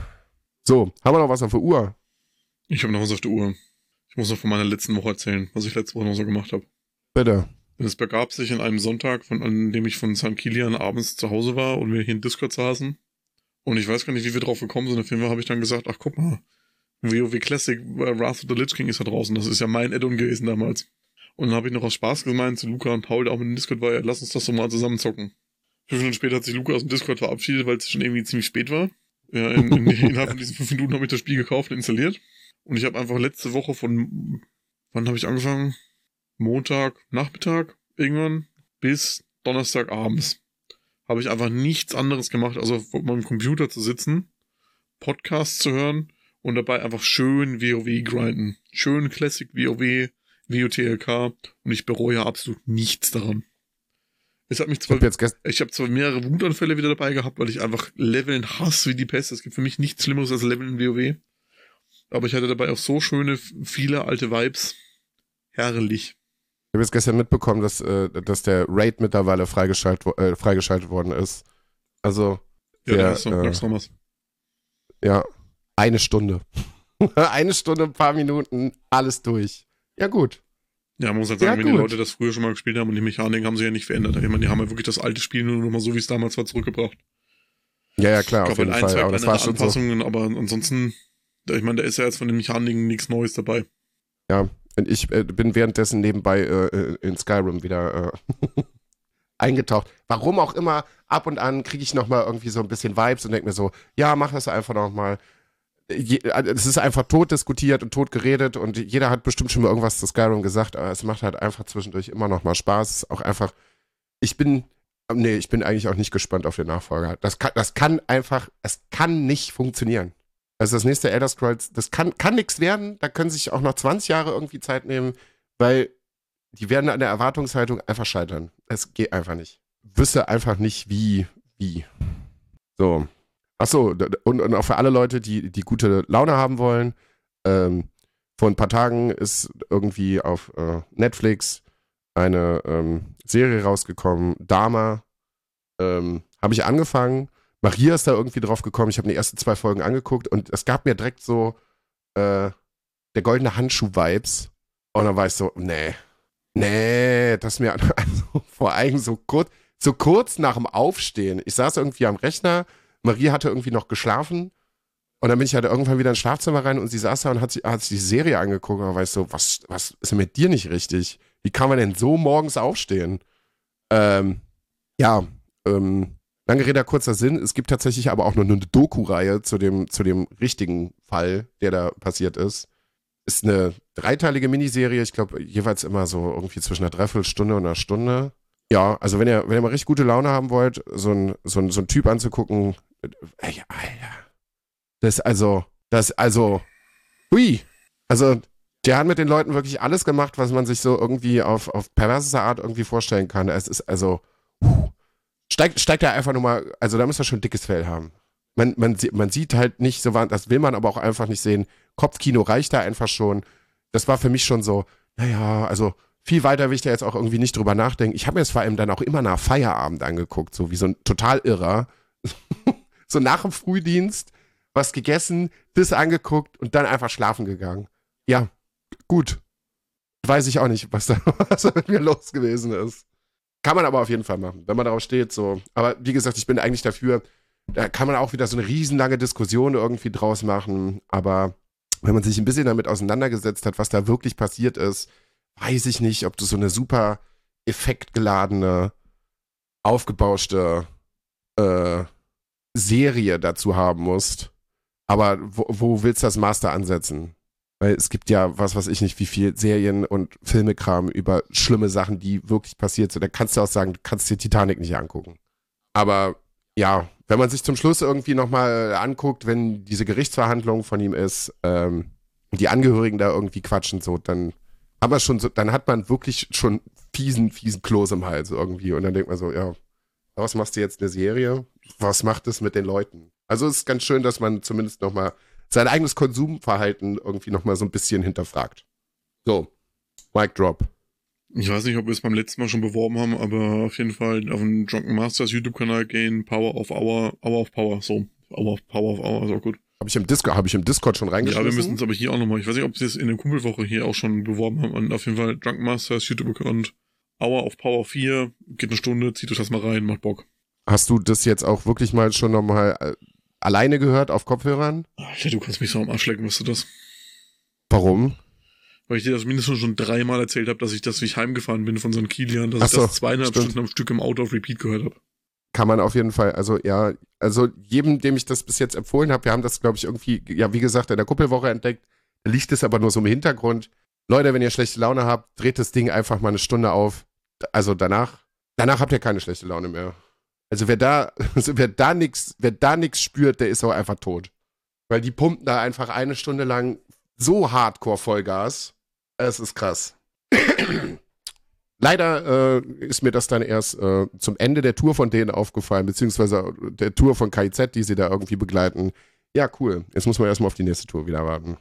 So, haben wir noch was auf der Uhr? Ich habe noch was auf der Uhr. Ich muss noch von meiner letzten Woche erzählen, was ich letzte Woche noch so gemacht habe. Bitte. Es begab sich an einem Sonntag, an dem ich von St. Kilian abends zu Hause war und wir hier in Discord saßen. Und ich weiß gar nicht, wie wir drauf gekommen sind. Auf jeden Fall habe ich dann gesagt, ach guck mal, WoW Classic Wrath of the Lich King ist da draußen. Das ist ja mein Add-on gewesen damals. Und dann habe ich noch aus Spaß gemeint zu Luca und Paul, der auch mit dem Discord war, ja, lass uns das doch mal zusammen zocken. 5 Minuten später hat sich Luca aus dem Discord verabschiedet, weil es schon irgendwie ziemlich spät war. Ja, innerhalb von diesen 5 Minuten habe ich das Spiel gekauft und installiert. Und ich habe einfach letzte Woche wann habe ich angefangen? Montag, Nachmittag, irgendwann, bis Donnerstag abends. Habe ich einfach nichts anderes gemacht, also vor meinem Computer zu sitzen, Podcasts zu hören und dabei einfach schön WoW grinden. Schön Classic WoW, WoTLK und ich bereue absolut nichts daran. Es hat mich ich habe zwar mehrere Wutanfälle wieder dabei gehabt, weil ich einfach Leveln hasse wie die Pest. Es gibt für mich nichts Schlimmeres als Leveln in WoW. Aber ich hatte dabei auch so schöne, viele alte Vibes. Herrlich. Ich habe jetzt gestern mitbekommen, dass der Raid mittlerweile freigeschaltet worden ist. Also, ja, sag's noch was. Ja, 1 Stunde. 1 Stunde, ein paar Minuten, alles durch. Ja, gut. Ja, man muss halt sagen, wenn die Leute das früher schon mal gespielt haben und die Mechaniken haben sich ja nicht verändert. Ich meine, die haben ja wirklich das alte Spiel nur noch mal so, wie es damals war, zurückgebracht. Ja, klar, auf jeden Fall. Aber das war schon Anpassungen, so. Aber ansonsten, ich meine, da ist ja jetzt von den Mechaniken nichts Neues dabei. Ja, und ich bin währenddessen nebenbei in Skyrim wieder eingetaucht. Warum auch immer, ab und an kriege ich nochmal irgendwie so ein bisschen Vibes und denke mir so, ja, mach das einfach nochmal. Es ist einfach tot diskutiert und tot geredet und jeder hat bestimmt schon mal irgendwas zu Skyrim gesagt, aber es macht halt einfach zwischendurch immer noch mal Spaß. Auch einfach, ich bin eigentlich auch nicht gespannt auf den Nachfolger. Es kann nicht funktionieren. Also das nächste Elder Scrolls, das kann nichts werden. Da können sich auch noch 20 Jahre irgendwie Zeit nehmen, weil die werden an der Erwartungshaltung einfach scheitern. Es geht einfach nicht. Wüsste einfach nicht, wie. So. Achso, und auch für alle Leute, die gute Laune haben wollen, vor ein paar Tagen ist irgendwie auf Netflix eine Serie rausgekommen, Dama. Habe ich angefangen. Maria ist da irgendwie drauf gekommen. Ich habe die ersten 2 Folgen angeguckt und es gab mir direkt so der goldene Handschuh-Vibes. Und dann war ich so, nee, das mir also vor allem so kurz nach dem Aufstehen. Ich saß irgendwie am Rechner, Maria hatte irgendwie noch geschlafen und dann bin ich halt irgendwann wieder ins Schlafzimmer rein und sie saß da und hat sich die Serie angeguckt und dann war ich so, was ist denn mit dir nicht richtig? Wie kann man denn so morgens aufstehen? Lange Rede, kurzer Sinn. Es gibt tatsächlich aber auch noch eine Doku-Reihe zu dem richtigen Fall, der da passiert ist. Ist eine 3-teilige Miniserie, ich glaube jeweils immer so irgendwie zwischen einer Dreiviertelstunde und einer Stunde. Ja, also wenn ihr mal richtig gute Laune haben wollt, so ein Typ anzugucken, ey, Alter. Hui. Also, der hat mit den Leuten wirklich alles gemacht, was man sich so irgendwie auf perverseste Art irgendwie vorstellen kann. Es ist also, steigt da einfach nur mal, also da müsst ihr schon ein dickes Fell haben. Man sieht halt nicht so, das will man aber auch einfach nicht sehen. Kopfkino reicht da einfach schon. Das war für mich schon so, naja, also viel weiter will ich da jetzt auch irgendwie nicht drüber nachdenken. Ich habe mir das vor allem dann auch immer nach Feierabend angeguckt, so wie so ein total Irrer. So nach dem Frühdienst, was gegessen, das angeguckt und dann einfach schlafen gegangen. Ja, gut. Weiß ich auch nicht, was da mit mir los gewesen ist. Kann man aber auf jeden Fall machen, wenn man darauf steht, so. Aber wie gesagt, ich bin eigentlich dafür, da kann man auch wieder so eine riesenlange Diskussion irgendwie draus machen. Aber wenn man sich ein bisschen damit auseinandergesetzt hat, was da wirklich passiert ist, weiß ich nicht, ob du so eine super effektgeladene, aufgebauschte Serie dazu haben musst. Aber wo willst du das Master ansetzen? Weil es gibt ja, was weiß ich nicht, wie viel Serien und Filmekram über schlimme Sachen, die wirklich passiert sind. Da kannst du auch sagen, du kannst dir Titanic nicht angucken. Aber ja, wenn man sich zum Schluss irgendwie nochmal anguckt, wenn diese Gerichtsverhandlung von ihm ist, die Angehörigen da irgendwie quatschen, so, dann hat man wirklich schon fiesen Kloß im Hals irgendwie. Und dann denkt man so, ja, was machst du jetzt eine Serie? Was macht es mit den Leuten? Also es ist ganz schön, dass man zumindest nochmal sein eigenes Konsumverhalten irgendwie nochmal so ein bisschen hinterfragt. So, Mic Drop. Ich weiß nicht, ob wir es beim letzten Mal schon beworben haben, aber auf jeden Fall auf den Drunken Masters YouTube-Kanal gehen, Power of Power, ist auch gut. Habe ich im Discord schon reingeschmissen? Ja, wir müssen es aber hier auch nochmal, ich weiß nicht, ob sie es in der Kumpelwoche hier auch schon beworben haben, und auf jeden Fall Drunken Masters YouTube-Account, Hour of Power 4, geht eine Stunde, zieht euch das mal rein, macht Bock. Hast du das jetzt auch wirklich mal schon nochmal alleine gehört auf Kopfhörern? Alter, du kannst mich so am Arsch lecken, weißt du das? Warum? Weil ich dir das mindestens schon 3-mal erzählt habe, dass wie ich heimgefahren bin von so einem Kilian, dass ich das 2,5 Stunden am Stück im Auto auf Repeat gehört habe. Kann man auf jeden Fall, also jedem, dem ich das bis jetzt empfohlen habe, wir haben das, glaube ich, irgendwie, ja, wie gesagt, in der Kuppelwoche entdeckt, da liegt es aber nur so im Hintergrund. Leute, wenn ihr schlechte Laune habt, dreht das Ding einfach mal eine Stunde auf. Also danach habt ihr keine schlechte Laune mehr. Also wer da nichts spürt, der ist auch einfach tot. Weil die pumpen da einfach eine Stunde lang so hardcore Vollgas. Es ist krass. Leider ist mir das dann erst zum Ende der Tour von denen aufgefallen, beziehungsweise der Tour von KIZ, die sie da irgendwie begleiten. Ja, cool. Jetzt muss man erstmal auf die nächste Tour wieder warten.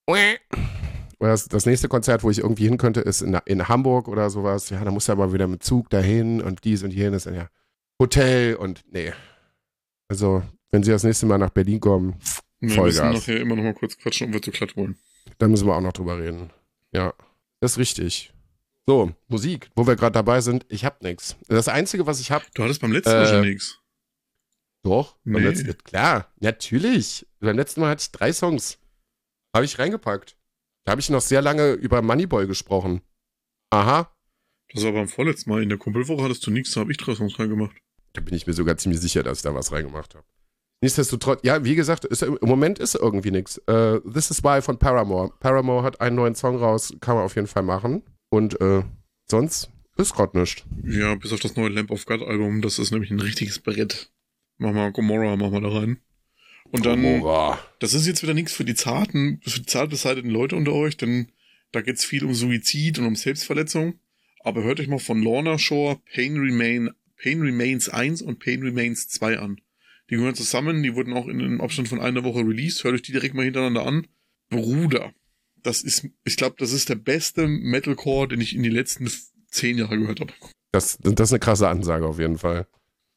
Das nächste Konzert, wo ich irgendwie hin könnte, ist in Hamburg oder sowas. Ja, da muss er aber wieder mit Zug dahin und dies und jenes. Und ja, Hotel und nee. Also, wenn sie das nächste Mal nach Berlin kommen, Vollgas. Wir müssen nachher immer noch mal kurz quatschen, ob wir zu glatt wollen. Da müssen wir auch noch drüber reden. Ja, das ist richtig. So, Musik, wo wir gerade dabei sind, ich hab nix. Das Einzige, was ich hab... Du hattest beim letzten Mal schon nix. Doch, nee. Beim letzten, klar, natürlich. Beim letzten Mal hatte ich 3 Songs. Habe ich reingepackt. Da habe ich noch sehr lange über Moneyboy gesprochen. Aha. Das war beim vorletzten Mal. In der Kumpelwoche hattest du nichts, da habe ich 3 Songs reingemacht. Da bin ich mir sogar ziemlich sicher, dass ich da was reingemacht habe. Nichtsdestotrotz, ja, wie gesagt, im Moment ist irgendwie nichts. This is Why von Paramore. Paramore hat einen neuen Song raus, kann man auf jeden Fall machen. Und sonst ist gerade nichts. Ja, bis auf das neue Lamp of God Album, das ist nämlich ein richtiges Brett. Mach mal Gomorrah, mach mal da rein. Und dann, Gomorra. das ist jetzt wieder nichts für die zart beseiteten Leute unter euch, denn da geht's viel um Suizid und um Selbstverletzung. Aber hört euch mal von Lorna Shore Pain Remains 1 und Pain Remains 2 an. Die gehören zusammen, die wurden auch in einem Abstand von einer Woche released. Hört euch die direkt mal hintereinander an. Bruder, ich glaube, das ist der beste Metalcore, den ich in den letzten 10 Jahren gehört habe. Das ist eine krasse Ansage auf jeden Fall.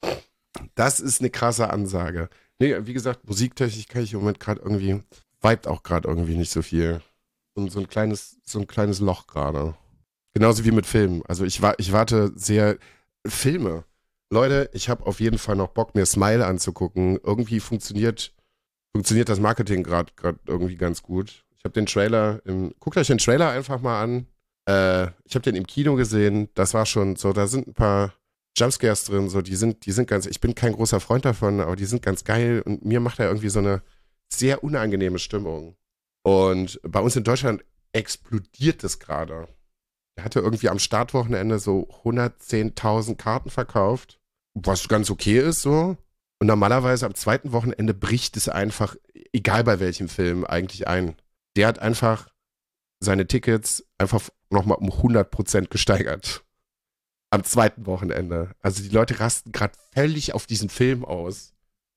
Das ist eine krasse Ansage. Nee, wie gesagt, musiktechnisch kann ich im Moment gerade irgendwie, vibet auch gerade irgendwie nicht so viel. Und so ein kleines Loch gerade. Genauso wie mit Filmen. Also ich warte sehr, Filme. Leute, ich habe auf jeden Fall noch Bock, mir Smile anzugucken. Irgendwie funktioniert das Marketing gerade irgendwie ganz gut. Ich habe den Trailer, guckt euch den Trailer einfach mal an. Ich habe den im Kino gesehen. Das war schon so, da sind ein paar Jumpscares drin, so, die sind ganz, ich bin kein großer Freund davon, aber die sind ganz geil und mir macht er irgendwie so eine sehr unangenehme Stimmung. Und bei uns in Deutschland explodiert das gerade. Er hatte irgendwie am Startwochenende so 110.000 Karten verkauft, was ganz okay ist so. Und normalerweise am zweiten Wochenende bricht es einfach, egal bei welchem Film, eigentlich ein. Der hat einfach seine Tickets einfach nochmal um 100% gesteigert. Am zweiten Wochenende. Also die Leute rasten gerade völlig auf diesen Film aus.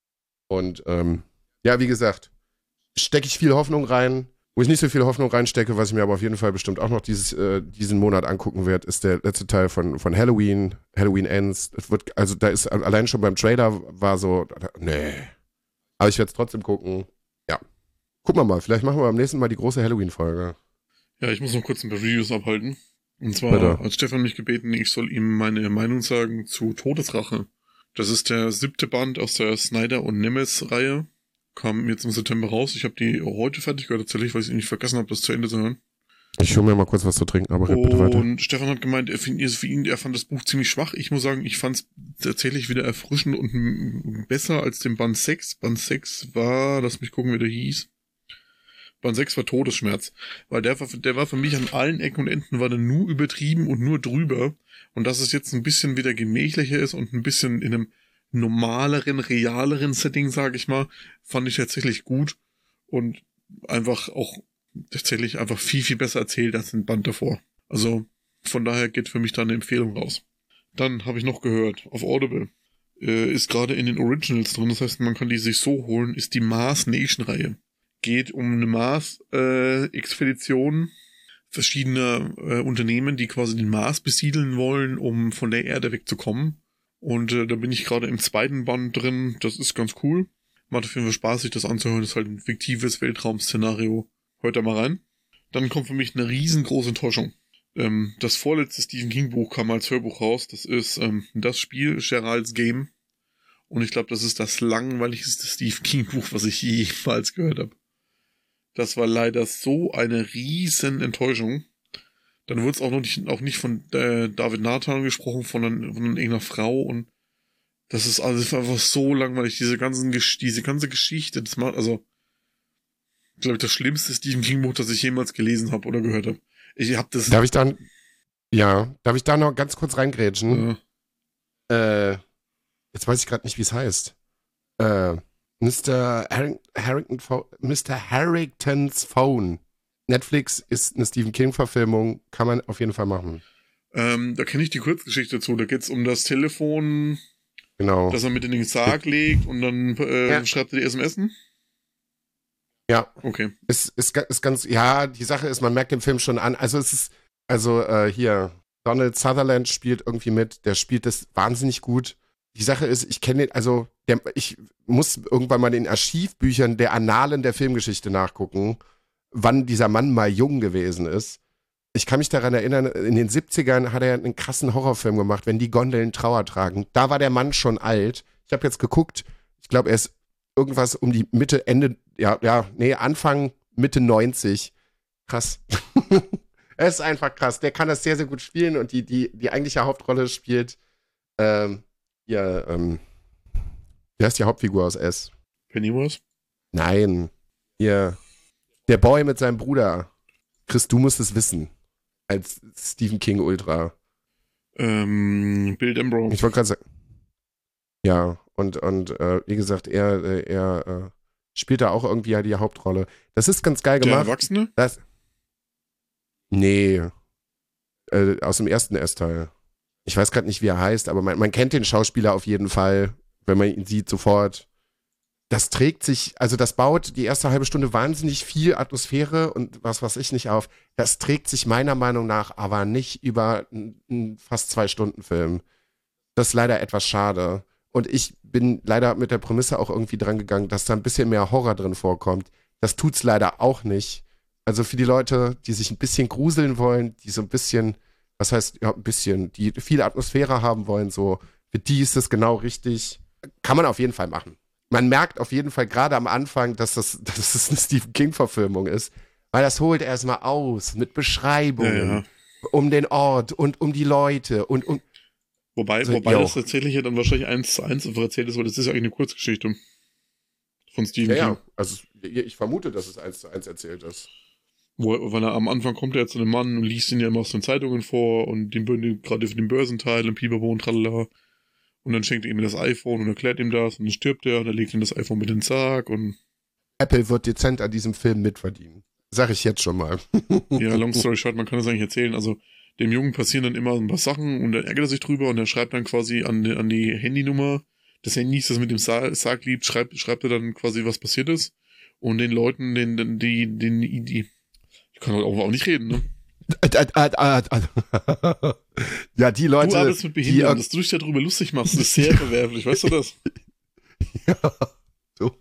Und ja, wie gesagt, stecke ich viel Hoffnung rein. Wo ich nicht so viel Hoffnung reinstecke, was ich mir aber auf jeden Fall bestimmt auch noch diesen Monat angucken werde, ist der letzte Teil von Halloween Ends. Also da ist allein schon beim Trailer war so, nee. Aber ich werde es trotzdem gucken. Ja. Gucken wir mal, vielleicht machen wir beim nächsten Mal die große Halloween-Folge. Ja, ich muss noch kurz ein paar Reviews abhalten. Und zwar Bitte. hat Stefan mich gebeten, ich soll ihm meine Meinung sagen zu Todesrache. Das ist der 7. Band aus der Snyder- und Nemes-Reihe. Kam jetzt im September raus. Ich habe die heute fertig gehört, tatsächlich, weil ich nicht vergessen habe, das zu Ende zu hören. Ich hole mir mal kurz was zu trinken, aber red bitte weiter. Und Stefan hat gemeint, er fand das Buch ziemlich schwach. Ich muss sagen, ich fand es tatsächlich wieder erfrischend und besser als den Band 6. Band 6 war, lass mich gucken, wie der hieß. Band 6 war Todesschmerz. Weil der war für mich an allen Ecken und Enden war der nur übertrieben und nur drüber. Und dass es jetzt ein bisschen wieder gemächlicher ist und ein bisschen in einem normaleren, realeren Setting, sage ich mal, fand ich tatsächlich gut und einfach auch tatsächlich einfach viel, viel besser erzählt als ein Band davor. Also von daher geht für mich da eine Empfehlung raus. Dann habe ich noch gehört, auf Audible ist gerade in den Originals drin, das heißt, man kann die sich so holen, ist die Mars Nation Reihe. Geht um eine Mars-Expedition verschiedener Unternehmen, die quasi den Mars besiedeln wollen, um von der Erde wegzukommen. Und da bin ich gerade im 2. Band drin. Das ist ganz cool. Macht auf jeden Fall Spaß, sich das anzuhören. Das ist halt ein fiktives Weltraum-Szenario. Hört da mal rein. Dann kommt für mich eine riesengroße Enttäuschung. Das vorletzte Stephen King Buch kam als Hörbuch raus. Das ist das Spiel Geralds Game. Und ich glaube, das ist das langweiligste Stephen King Buch, was ich jemals gehört habe. Das war leider so eine riesen Enttäuschung. Dann wurde es auch nicht von David Nathan gesprochen, von irgendeiner Frau. Und das ist alles einfach so langweilig. Diese ganze Geschichte, das macht, also, glaube ich, das schlimmste Stephen King Buch, das ich jemals gelesen habe oder gehört habe. Ich habe das. Darf ich da noch ganz kurz reingrätschen? Jetzt weiß ich gerade nicht, wie es heißt. Mr. Harringtons Phone. Netflix ist eine Stephen King-Verfilmung, kann man auf jeden Fall machen. Da kenne ich die Kurzgeschichte dazu. Da geht es um das Telefon, genau, das er mit in den Sarg legt und dann schreibt er die SMS. Ja. Okay. Ist ganz, ja, die Sache ist, man merkt den Film schon an. Also hier, Donald Sutherland spielt irgendwie mit, der spielt das wahnsinnig gut. Die Sache ist, ich kenne den, ich muss irgendwann mal in den Archivbüchern der Annalen der Filmgeschichte nachgucken, wann dieser Mann mal jung gewesen ist. Ich kann mich daran erinnern, in den 70ern hat er einen krassen Horrorfilm gemacht, wenn die Gondeln Trauer tragen. Da war der Mann schon alt. Ich habe jetzt geguckt, ich glaube, er ist irgendwas um die Anfang, Mitte 90. Krass. Er ist einfach krass. Der kann das sehr, sehr gut spielen und die eigentliche Hauptrolle spielt wie heißt die Hauptfigur aus S? Pennywise? Nein. Hier. Der Boy mit seinem Bruder. Chris, du musst es wissen. Als Stephen King Ultra. Bill Denbrough. Ich wollte gerade sagen. Ja, und wie gesagt, er spielt da auch irgendwie ja die Hauptrolle. Das ist ganz geil Der gemacht. Erwachsene? Nee, aus dem ersten S-Teil. Ich weiß gerade nicht, wie er heißt, aber man kennt den Schauspieler auf jeden Fall, wenn man ihn sieht, sofort. Das trägt sich, also das baut die erste halbe Stunde wahnsinnig viel Atmosphäre und was weiß ich nicht auf. Das trägt sich meiner Meinung nach aber nicht über einen fast 2-Stunden-Film. Das ist leider etwas schade. Und ich bin leider mit der Prämisse auch irgendwie dran gegangen, dass da ein bisschen mehr Horror drin vorkommt. Das tut's leider auch nicht. Also für die Leute, die sich ein bisschen gruseln wollen, die so ein bisschen, was heißt, ja, ein bisschen, die viel Atmosphäre haben wollen, so, für die ist das genau richtig. Kann man auf jeden Fall machen. Man merkt auf jeden Fall gerade am Anfang, dass das eine Stephen King-Verfilmung ist, weil das holt erstmal aus mit Beschreibungen um den Ort und um die Leute und um. Wobei das tatsächlich ja dann wahrscheinlich 1:1 einfach erzählt ist, weil das ist ja eigentlich eine Kurzgeschichte von Stephen King. Ja, also ich vermute, dass es 1:1 erzählt ist. Weil er am Anfang kommt er zu einem Mann und liest ihn ja immer aus den Zeitungen vor und gerade für den Börsenteil und Pipapo und tralala. Und dann schenkt er ihm das iPhone und erklärt ihm das und dann stirbt er und er legt ihm das iPhone mit in den Sarg und. Apple wird dezent an diesem Film mitverdienen. Sag ich jetzt schon mal. Ja, long story short, man kann das eigentlich erzählen. Also, dem Jungen passieren dann immer ein paar Sachen und dann ärgert er sich drüber und er schreibt dann quasi an die Handynummer des Handys, das mit dem Sarg liegt, schreibt er dann quasi, was passiert ist. Und den Leuten, ich kann halt auch nicht reden, ne? Ja, die Leute. Du arbeitest mit Behinderten, dass du dich darüber lustig machst, ist sehr verwerflich, weißt du das? Ja, so.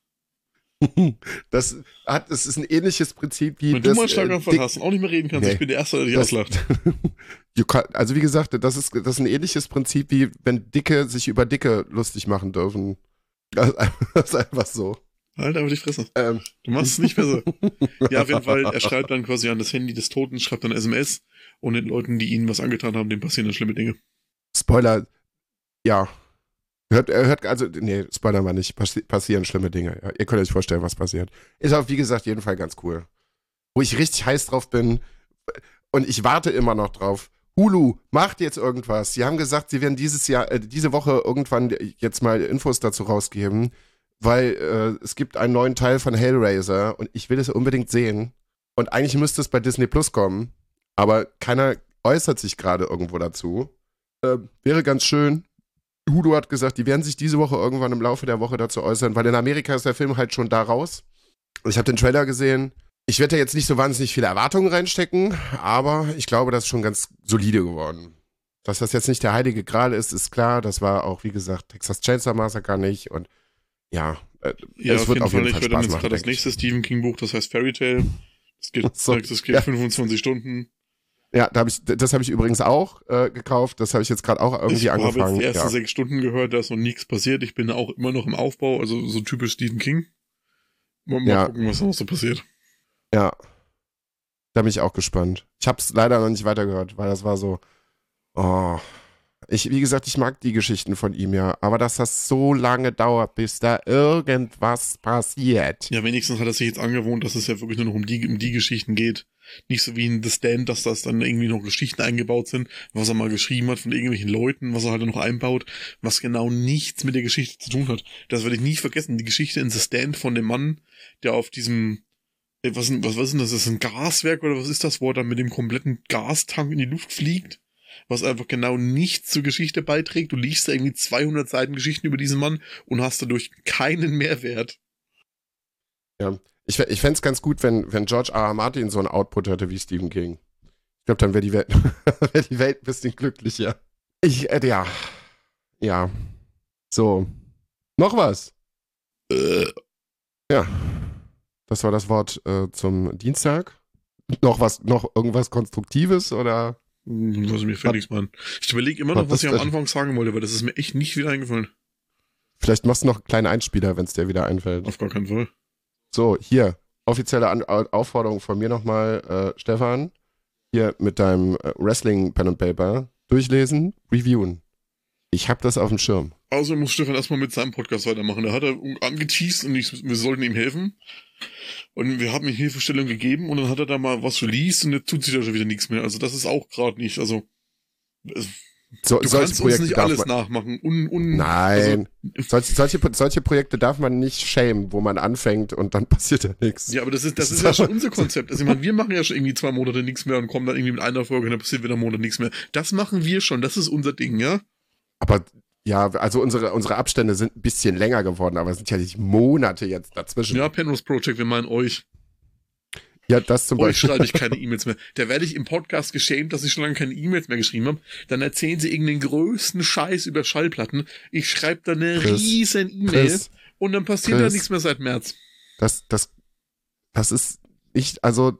Das ist ein ähnliches Prinzip wie. Wenn du mal einen Schlaganfall hast und auch nicht mehr reden kannst, nee, ich bin der Erste, der dich auslacht. Also wie gesagt, das ist ein ähnliches Prinzip wie wenn Dicke sich über Dicke lustig machen dürfen. Das ist einfach so. Halt aber die Fresse. Du machst es nicht besser. Ja, auf jeden Fall, er schreibt dann quasi an das Handy des Toten, schreibt dann SMS und den Leuten, die ihnen was angetan haben, denen passieren dann schlimme Dinge. Spoiler, ja. Spoiler mal nicht, passieren schlimme Dinge. Ja, ihr könnt euch vorstellen, was passiert. Ist auch, wie gesagt, jeden Fall ganz cool. Wo ich richtig heiß drauf bin und ich warte immer noch drauf. Hulu, macht jetzt irgendwas. Sie haben gesagt, sie werden diese Woche irgendwann jetzt mal Infos dazu rausgeben, weil es gibt einen neuen Teil von Hellraiser und ich will es unbedingt sehen. Und eigentlich müsste es bei Disney Plus kommen, aber keiner äußert sich gerade irgendwo dazu. Wäre ganz schön. Hulu hat gesagt, die werden sich diese Woche irgendwann im Laufe der Woche dazu äußern, weil in Amerika ist der Film halt schon da raus. Ich habe den Trailer gesehen. Ich werde da jetzt nicht so wahnsinnig viele Erwartungen reinstecken, aber ich glaube, das ist schon ganz solide geworden. Dass das jetzt nicht der heilige Gral ist klar. Das war auch, wie gesagt, Texas Chainsaw Massacre nicht und ja, es wird auf jeden Fall Spaß machen. Ich werde dann jetzt gerade das nächste Stephen King Buch, das heißt Fairy Tale. Das geht 25 Stunden. Ja, das habe ich übrigens auch gekauft. Das habe ich jetzt gerade auch irgendwie angefangen. Ich habe jetzt die ersten 6 Stunden gehört, da ist noch nichts passiert. Ich bin auch immer noch im Aufbau, also so typisch Stephen King. Mal gucken, was noch so passiert. Ja, da bin ich auch gespannt. Ich habe es leider noch nicht weitergehört, weil das war so, wie gesagt, ich mag die Geschichten von ihm ja, aber dass das so lange dauert, bis da irgendwas passiert. Ja, wenigstens hat er sich jetzt angewohnt, dass es ja wirklich nur noch um die Geschichten geht. Nicht so wie in The Stand, dass das dann irgendwie noch Geschichten eingebaut sind, was er mal geschrieben hat von irgendwelchen Leuten, was er halt noch einbaut, was genau nichts mit der Geschichte zu tun hat. Das werde ich nie vergessen. Die Geschichte in The Stand von dem Mann, der auf diesem, was ist denn das? Ist das ein Gaswerk oder was ist das, wo er dann mit dem kompletten Gastank in die Luft fliegt? Was einfach genau nichts zur Geschichte beiträgt. Du liest da irgendwie 200 Seiten Geschichten über diesen Mann und hast dadurch keinen Mehrwert. Ja, ich fände es ganz gut, wenn George R. R. Martin so einen Output hätte wie Stephen King. Ich glaube, dann wäre die Welt ein bisschen glücklicher. Ja. So. Noch was? Ja. Das war das Wort zum Dienstag. Noch irgendwas Konstruktives oder? Also mir fällt nichts mehr an. Ich überlege immer noch, was ich am Anfang sagen wollte, weil das ist mir echt nicht wieder eingefallen. Vielleicht machst du noch einen kleinen Einspieler, wenn es dir wieder einfällt. Auf gar keinen Fall. So, hier, offizielle Aufforderung von mir nochmal, Stefan. Hier mit deinem Wrestling Pen and Paper. Durchlesen, reviewen. Ich hab das auf dem Schirm. Also muss Stefan erstmal mit seinem Podcast weitermachen. Da hat er angeteased und wir sollten ihm helfen. Und wir haben ihm Hilfestellung gegeben und dann hat er da mal was released und jetzt tut sich da schon wieder nichts mehr. Also das ist auch gerade nicht, also Du kannst uns nicht alles nachmachen. Nein. Also, solche Projekte darf man nicht shamen, wo man anfängt und dann passiert ja nichts. Ja, aber das ist ja schon unser Konzept. Also ich meine, wir machen ja schon irgendwie 2 Monate nichts mehr und kommen dann irgendwie mit einer Folge und dann passiert wieder einen Monat nichts mehr. Das machen wir schon. Das ist unser Ding, ja? Aber ja, also unsere Abstände sind ein bisschen länger geworden, aber es sind ja nicht Monate jetzt dazwischen. Ja, Penrose Project, wir meinen euch. Ja, das zum Euch Beispiel. schreibe ich keine E-Mails mehr. Da werde ich im Podcast geschämt, dass ich schon lange keine E-Mails mehr geschrieben habe. Dann erzählen sie irgendeinen größten Scheiß über Schallplatten. Ich schreibe da eine riesen E-Mail und dann passiert da nichts mehr seit März. Das ist nicht, also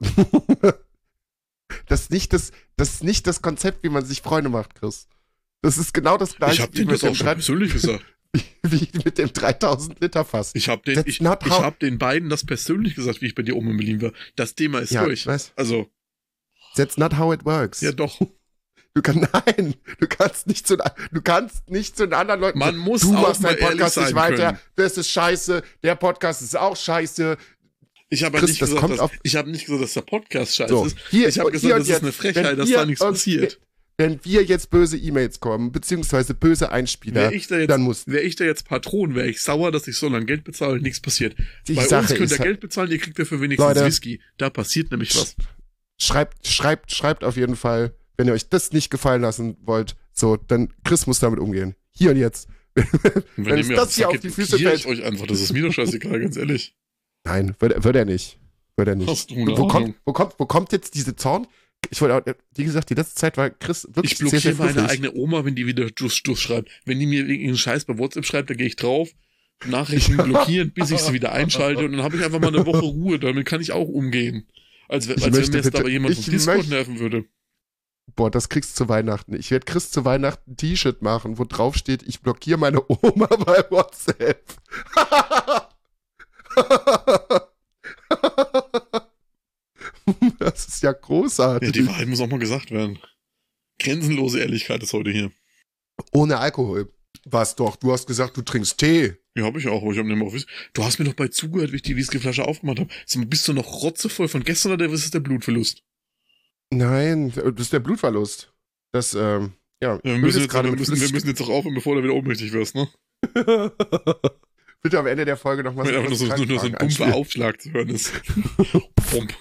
das ist nicht das Konzept, wie man sich Freunde macht, Chris. Das ist genau das gleiche. Ich habe denen das auch schon persönlich gesagt. Wie mit dem 3000 Liter Fass. Ich hab den beiden das persönlich gesagt, wie ich bei dir oben in Berlin war. Das Thema ist durch. Also. That's not how it works. Ja, doch. Du kannst nicht zu den anderen Leuten. Man muss du auch machst mal deinen Podcast ehrlich nicht sein weiter. können. Das ist scheiße. Der Podcast ist auch scheiße. Ich habe nicht gesagt, dass der Podcast scheiße ist. Ich habe gesagt, das ist eine Frechheit, dass da nichts passiert. Wenn wir jetzt böse E-Mails kommen, beziehungsweise böse Einspieler, dann muss... Wäre ich da jetzt Patron, wäre ich sauer, dass ich so lange Geld bezahle und nichts passiert. Bei uns könnt ihr Geld bezahlen, ihr kriegt dafür wenigstens Leute, Whisky. Da passiert nämlich was. Schreibt auf jeden Fall, wenn ihr euch das nicht gefallen lassen wollt, so, dann Chris muss damit umgehen. Hier und jetzt. Wenn ihr mir das hier auf die Füße fällt. Ich euch einfach, das ist mir doch scheißegal, ganz ehrlich. Nein, wird er nicht. Hast du eine Ahnung? Wo kommt jetzt diese Zorn? Ich wollte auch, wie gesagt, die letzte Zeit war Chris wirklich Ich blockiere meine eigene Oma, wenn die wieder schreibt. Wenn die mir irgendeinen Scheiß bei WhatsApp schreibt, da gehe ich drauf, Nachrichten blockieren, bis ich sie wieder einschalte und dann habe ich einfach mal eine Woche Ruhe. Damit kann ich auch umgehen. Als wenn mir jetzt aber jemand vom Discord nerven würde. Boah, das kriegst du zu Weihnachten. Ich werde Chris zu Weihnachten ein T-Shirt machen, wo drauf steht, ich blockiere meine Oma bei WhatsApp. Das ist ja großartig. Ja, die Wahrheit muss auch mal gesagt werden. Grenzenlose Ehrlichkeit ist heute hier. Ohne Alkohol. Was doch? Du hast gesagt, du trinkst Tee. Ja, habe ich auch, aber ich habe nicht mehr auf Whisky. Du hast mir doch bei zugehört, wie ich die Whiskyflasche aufgemacht habe. Bist du noch rotzevoll von gestern oder ist es der Blutverlust? Nein, das ist der Blutverlust. Das, ja. Wir müssen jetzt auch aufhören, bevor du wieder ohnmächtig wirst, ne? Bitte am Ende der Folge nochmal so. Wenn einfach nur so ein dumpfer Aufschlag zu hören ist. Pump.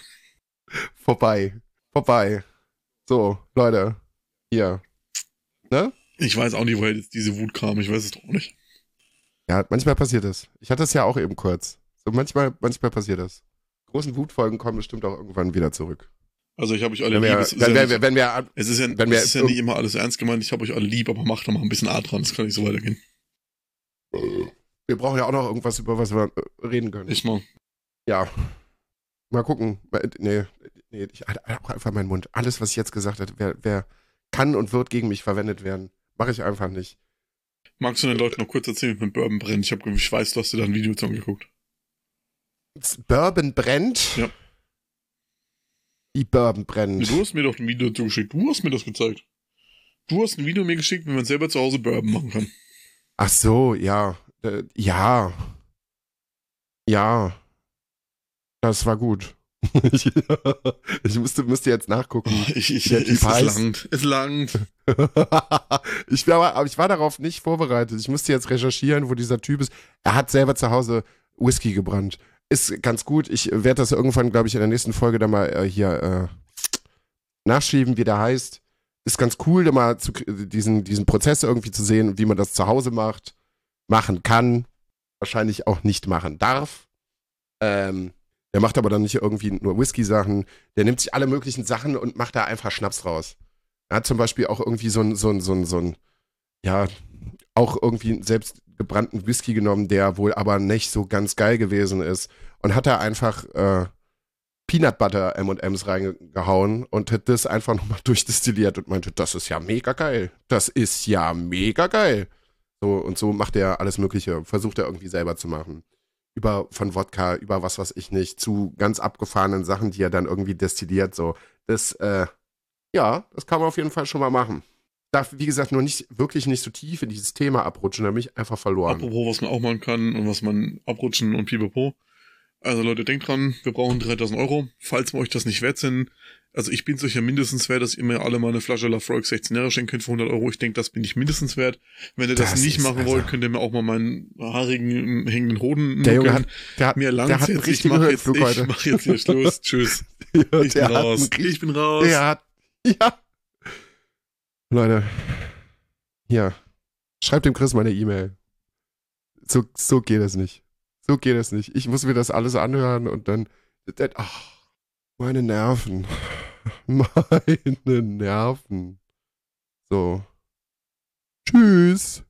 Vorbei. So, Leute. Hier. Ne? Ich weiß auch nicht, woher jetzt diese Wut kam. Ich weiß es doch auch nicht. Ja, manchmal passiert es. Ich hatte es ja auch eben kurz. So manchmal passiert das. Großen Wutfolgen kommen bestimmt auch irgendwann wieder zurück. Also ich habe euch alle lieb. Es ist ja nicht immer alles ernst gemeint. Ich habe euch alle lieb, aber macht doch mal ein bisschen A dran. Das kann nicht so weitergehen. Wir brauchen ja auch noch irgendwas, über was wir reden können. Ich mal. Ja. Mal gucken. Nee, ich halte auch einfach meinen Mund. Alles, was ich jetzt gesagt habe, wer kann und wird gegen mich verwendet werden. Mache ich einfach nicht. Magst du den Leuten noch kurz erzählen, mit Bourbon brennt? Ich weiß, du hast dir da ein Video zu angeguckt. Bourbon brennt? Ja. Wie Bourbon brennt? Du hast mir doch ein Video zugeschickt. Du hast mir das gezeigt. Du hast ein Video mir geschickt, wie man selber zu Hause Bourbon machen kann. Ach so, ja. Ja. Das war gut. Ich müsste jetzt nachgucken. Es langt. Ich war darauf nicht vorbereitet. Ich musste jetzt recherchieren, wo dieser Typ ist. Er hat selber zu Hause Whisky gebrannt. Ist ganz gut. Ich werde das irgendwann, glaube ich, in der nächsten Folge dann mal hier nachschieben, wie der heißt. Ist ganz cool, da mal diesen Prozess irgendwie zu sehen, wie man das zu Hause machen kann. Wahrscheinlich auch nicht machen darf. Der macht aber dann nicht irgendwie nur Whisky-Sachen. Der nimmt sich alle möglichen Sachen und macht da einfach Schnaps raus. Er hat zum Beispiel auch irgendwie so ein auch irgendwie einen selbst gebrannten Whisky genommen, der wohl aber nicht so ganz geil gewesen ist. Und hat da einfach Peanut Butter M&M's reingehauen und hat das einfach nochmal durchdestilliert und meinte, das ist ja mega geil. So, und so macht er alles Mögliche. Versucht er irgendwie selber zu machen. Von Wodka, über was weiß ich nicht, zu ganz abgefahrenen Sachen, die er dann irgendwie destilliert, so. Das kann man auf jeden Fall schon mal machen. Darf, wie gesagt, nur wirklich nicht so tief in dieses Thema abrutschen, da bin ich einfach verloren. Apropos, was man auch machen kann und was man abrutschen und pipapo. Also Leute, denkt dran, wir brauchen 3.000 Euro. Falls wir euch das nicht wert sind, also ich bin es euch ja mindestens wert, dass ihr mir alle mal eine Flasche Lafroig 16 Jahre schenken könnt für 100 Euro. Ich denke, das bin ich mindestens wert. Wenn ihr das nicht machen wollt, könnt ihr mir auch mal meinen haarigen, hängenden Hoden der Junge hat, mir der langt's hat jetzt. Ich mach jetzt hier Schluss. Tschüss. Ja, Ich bin raus. Ich bin raus. Ja. Leute. Ja. Schreibt dem Chris mal eine E-Mail. So geht es nicht. So geht es nicht. Ich muss mir das alles anhören und dann. Ach, meine Nerven. Meine Nerven. So. Tschüss.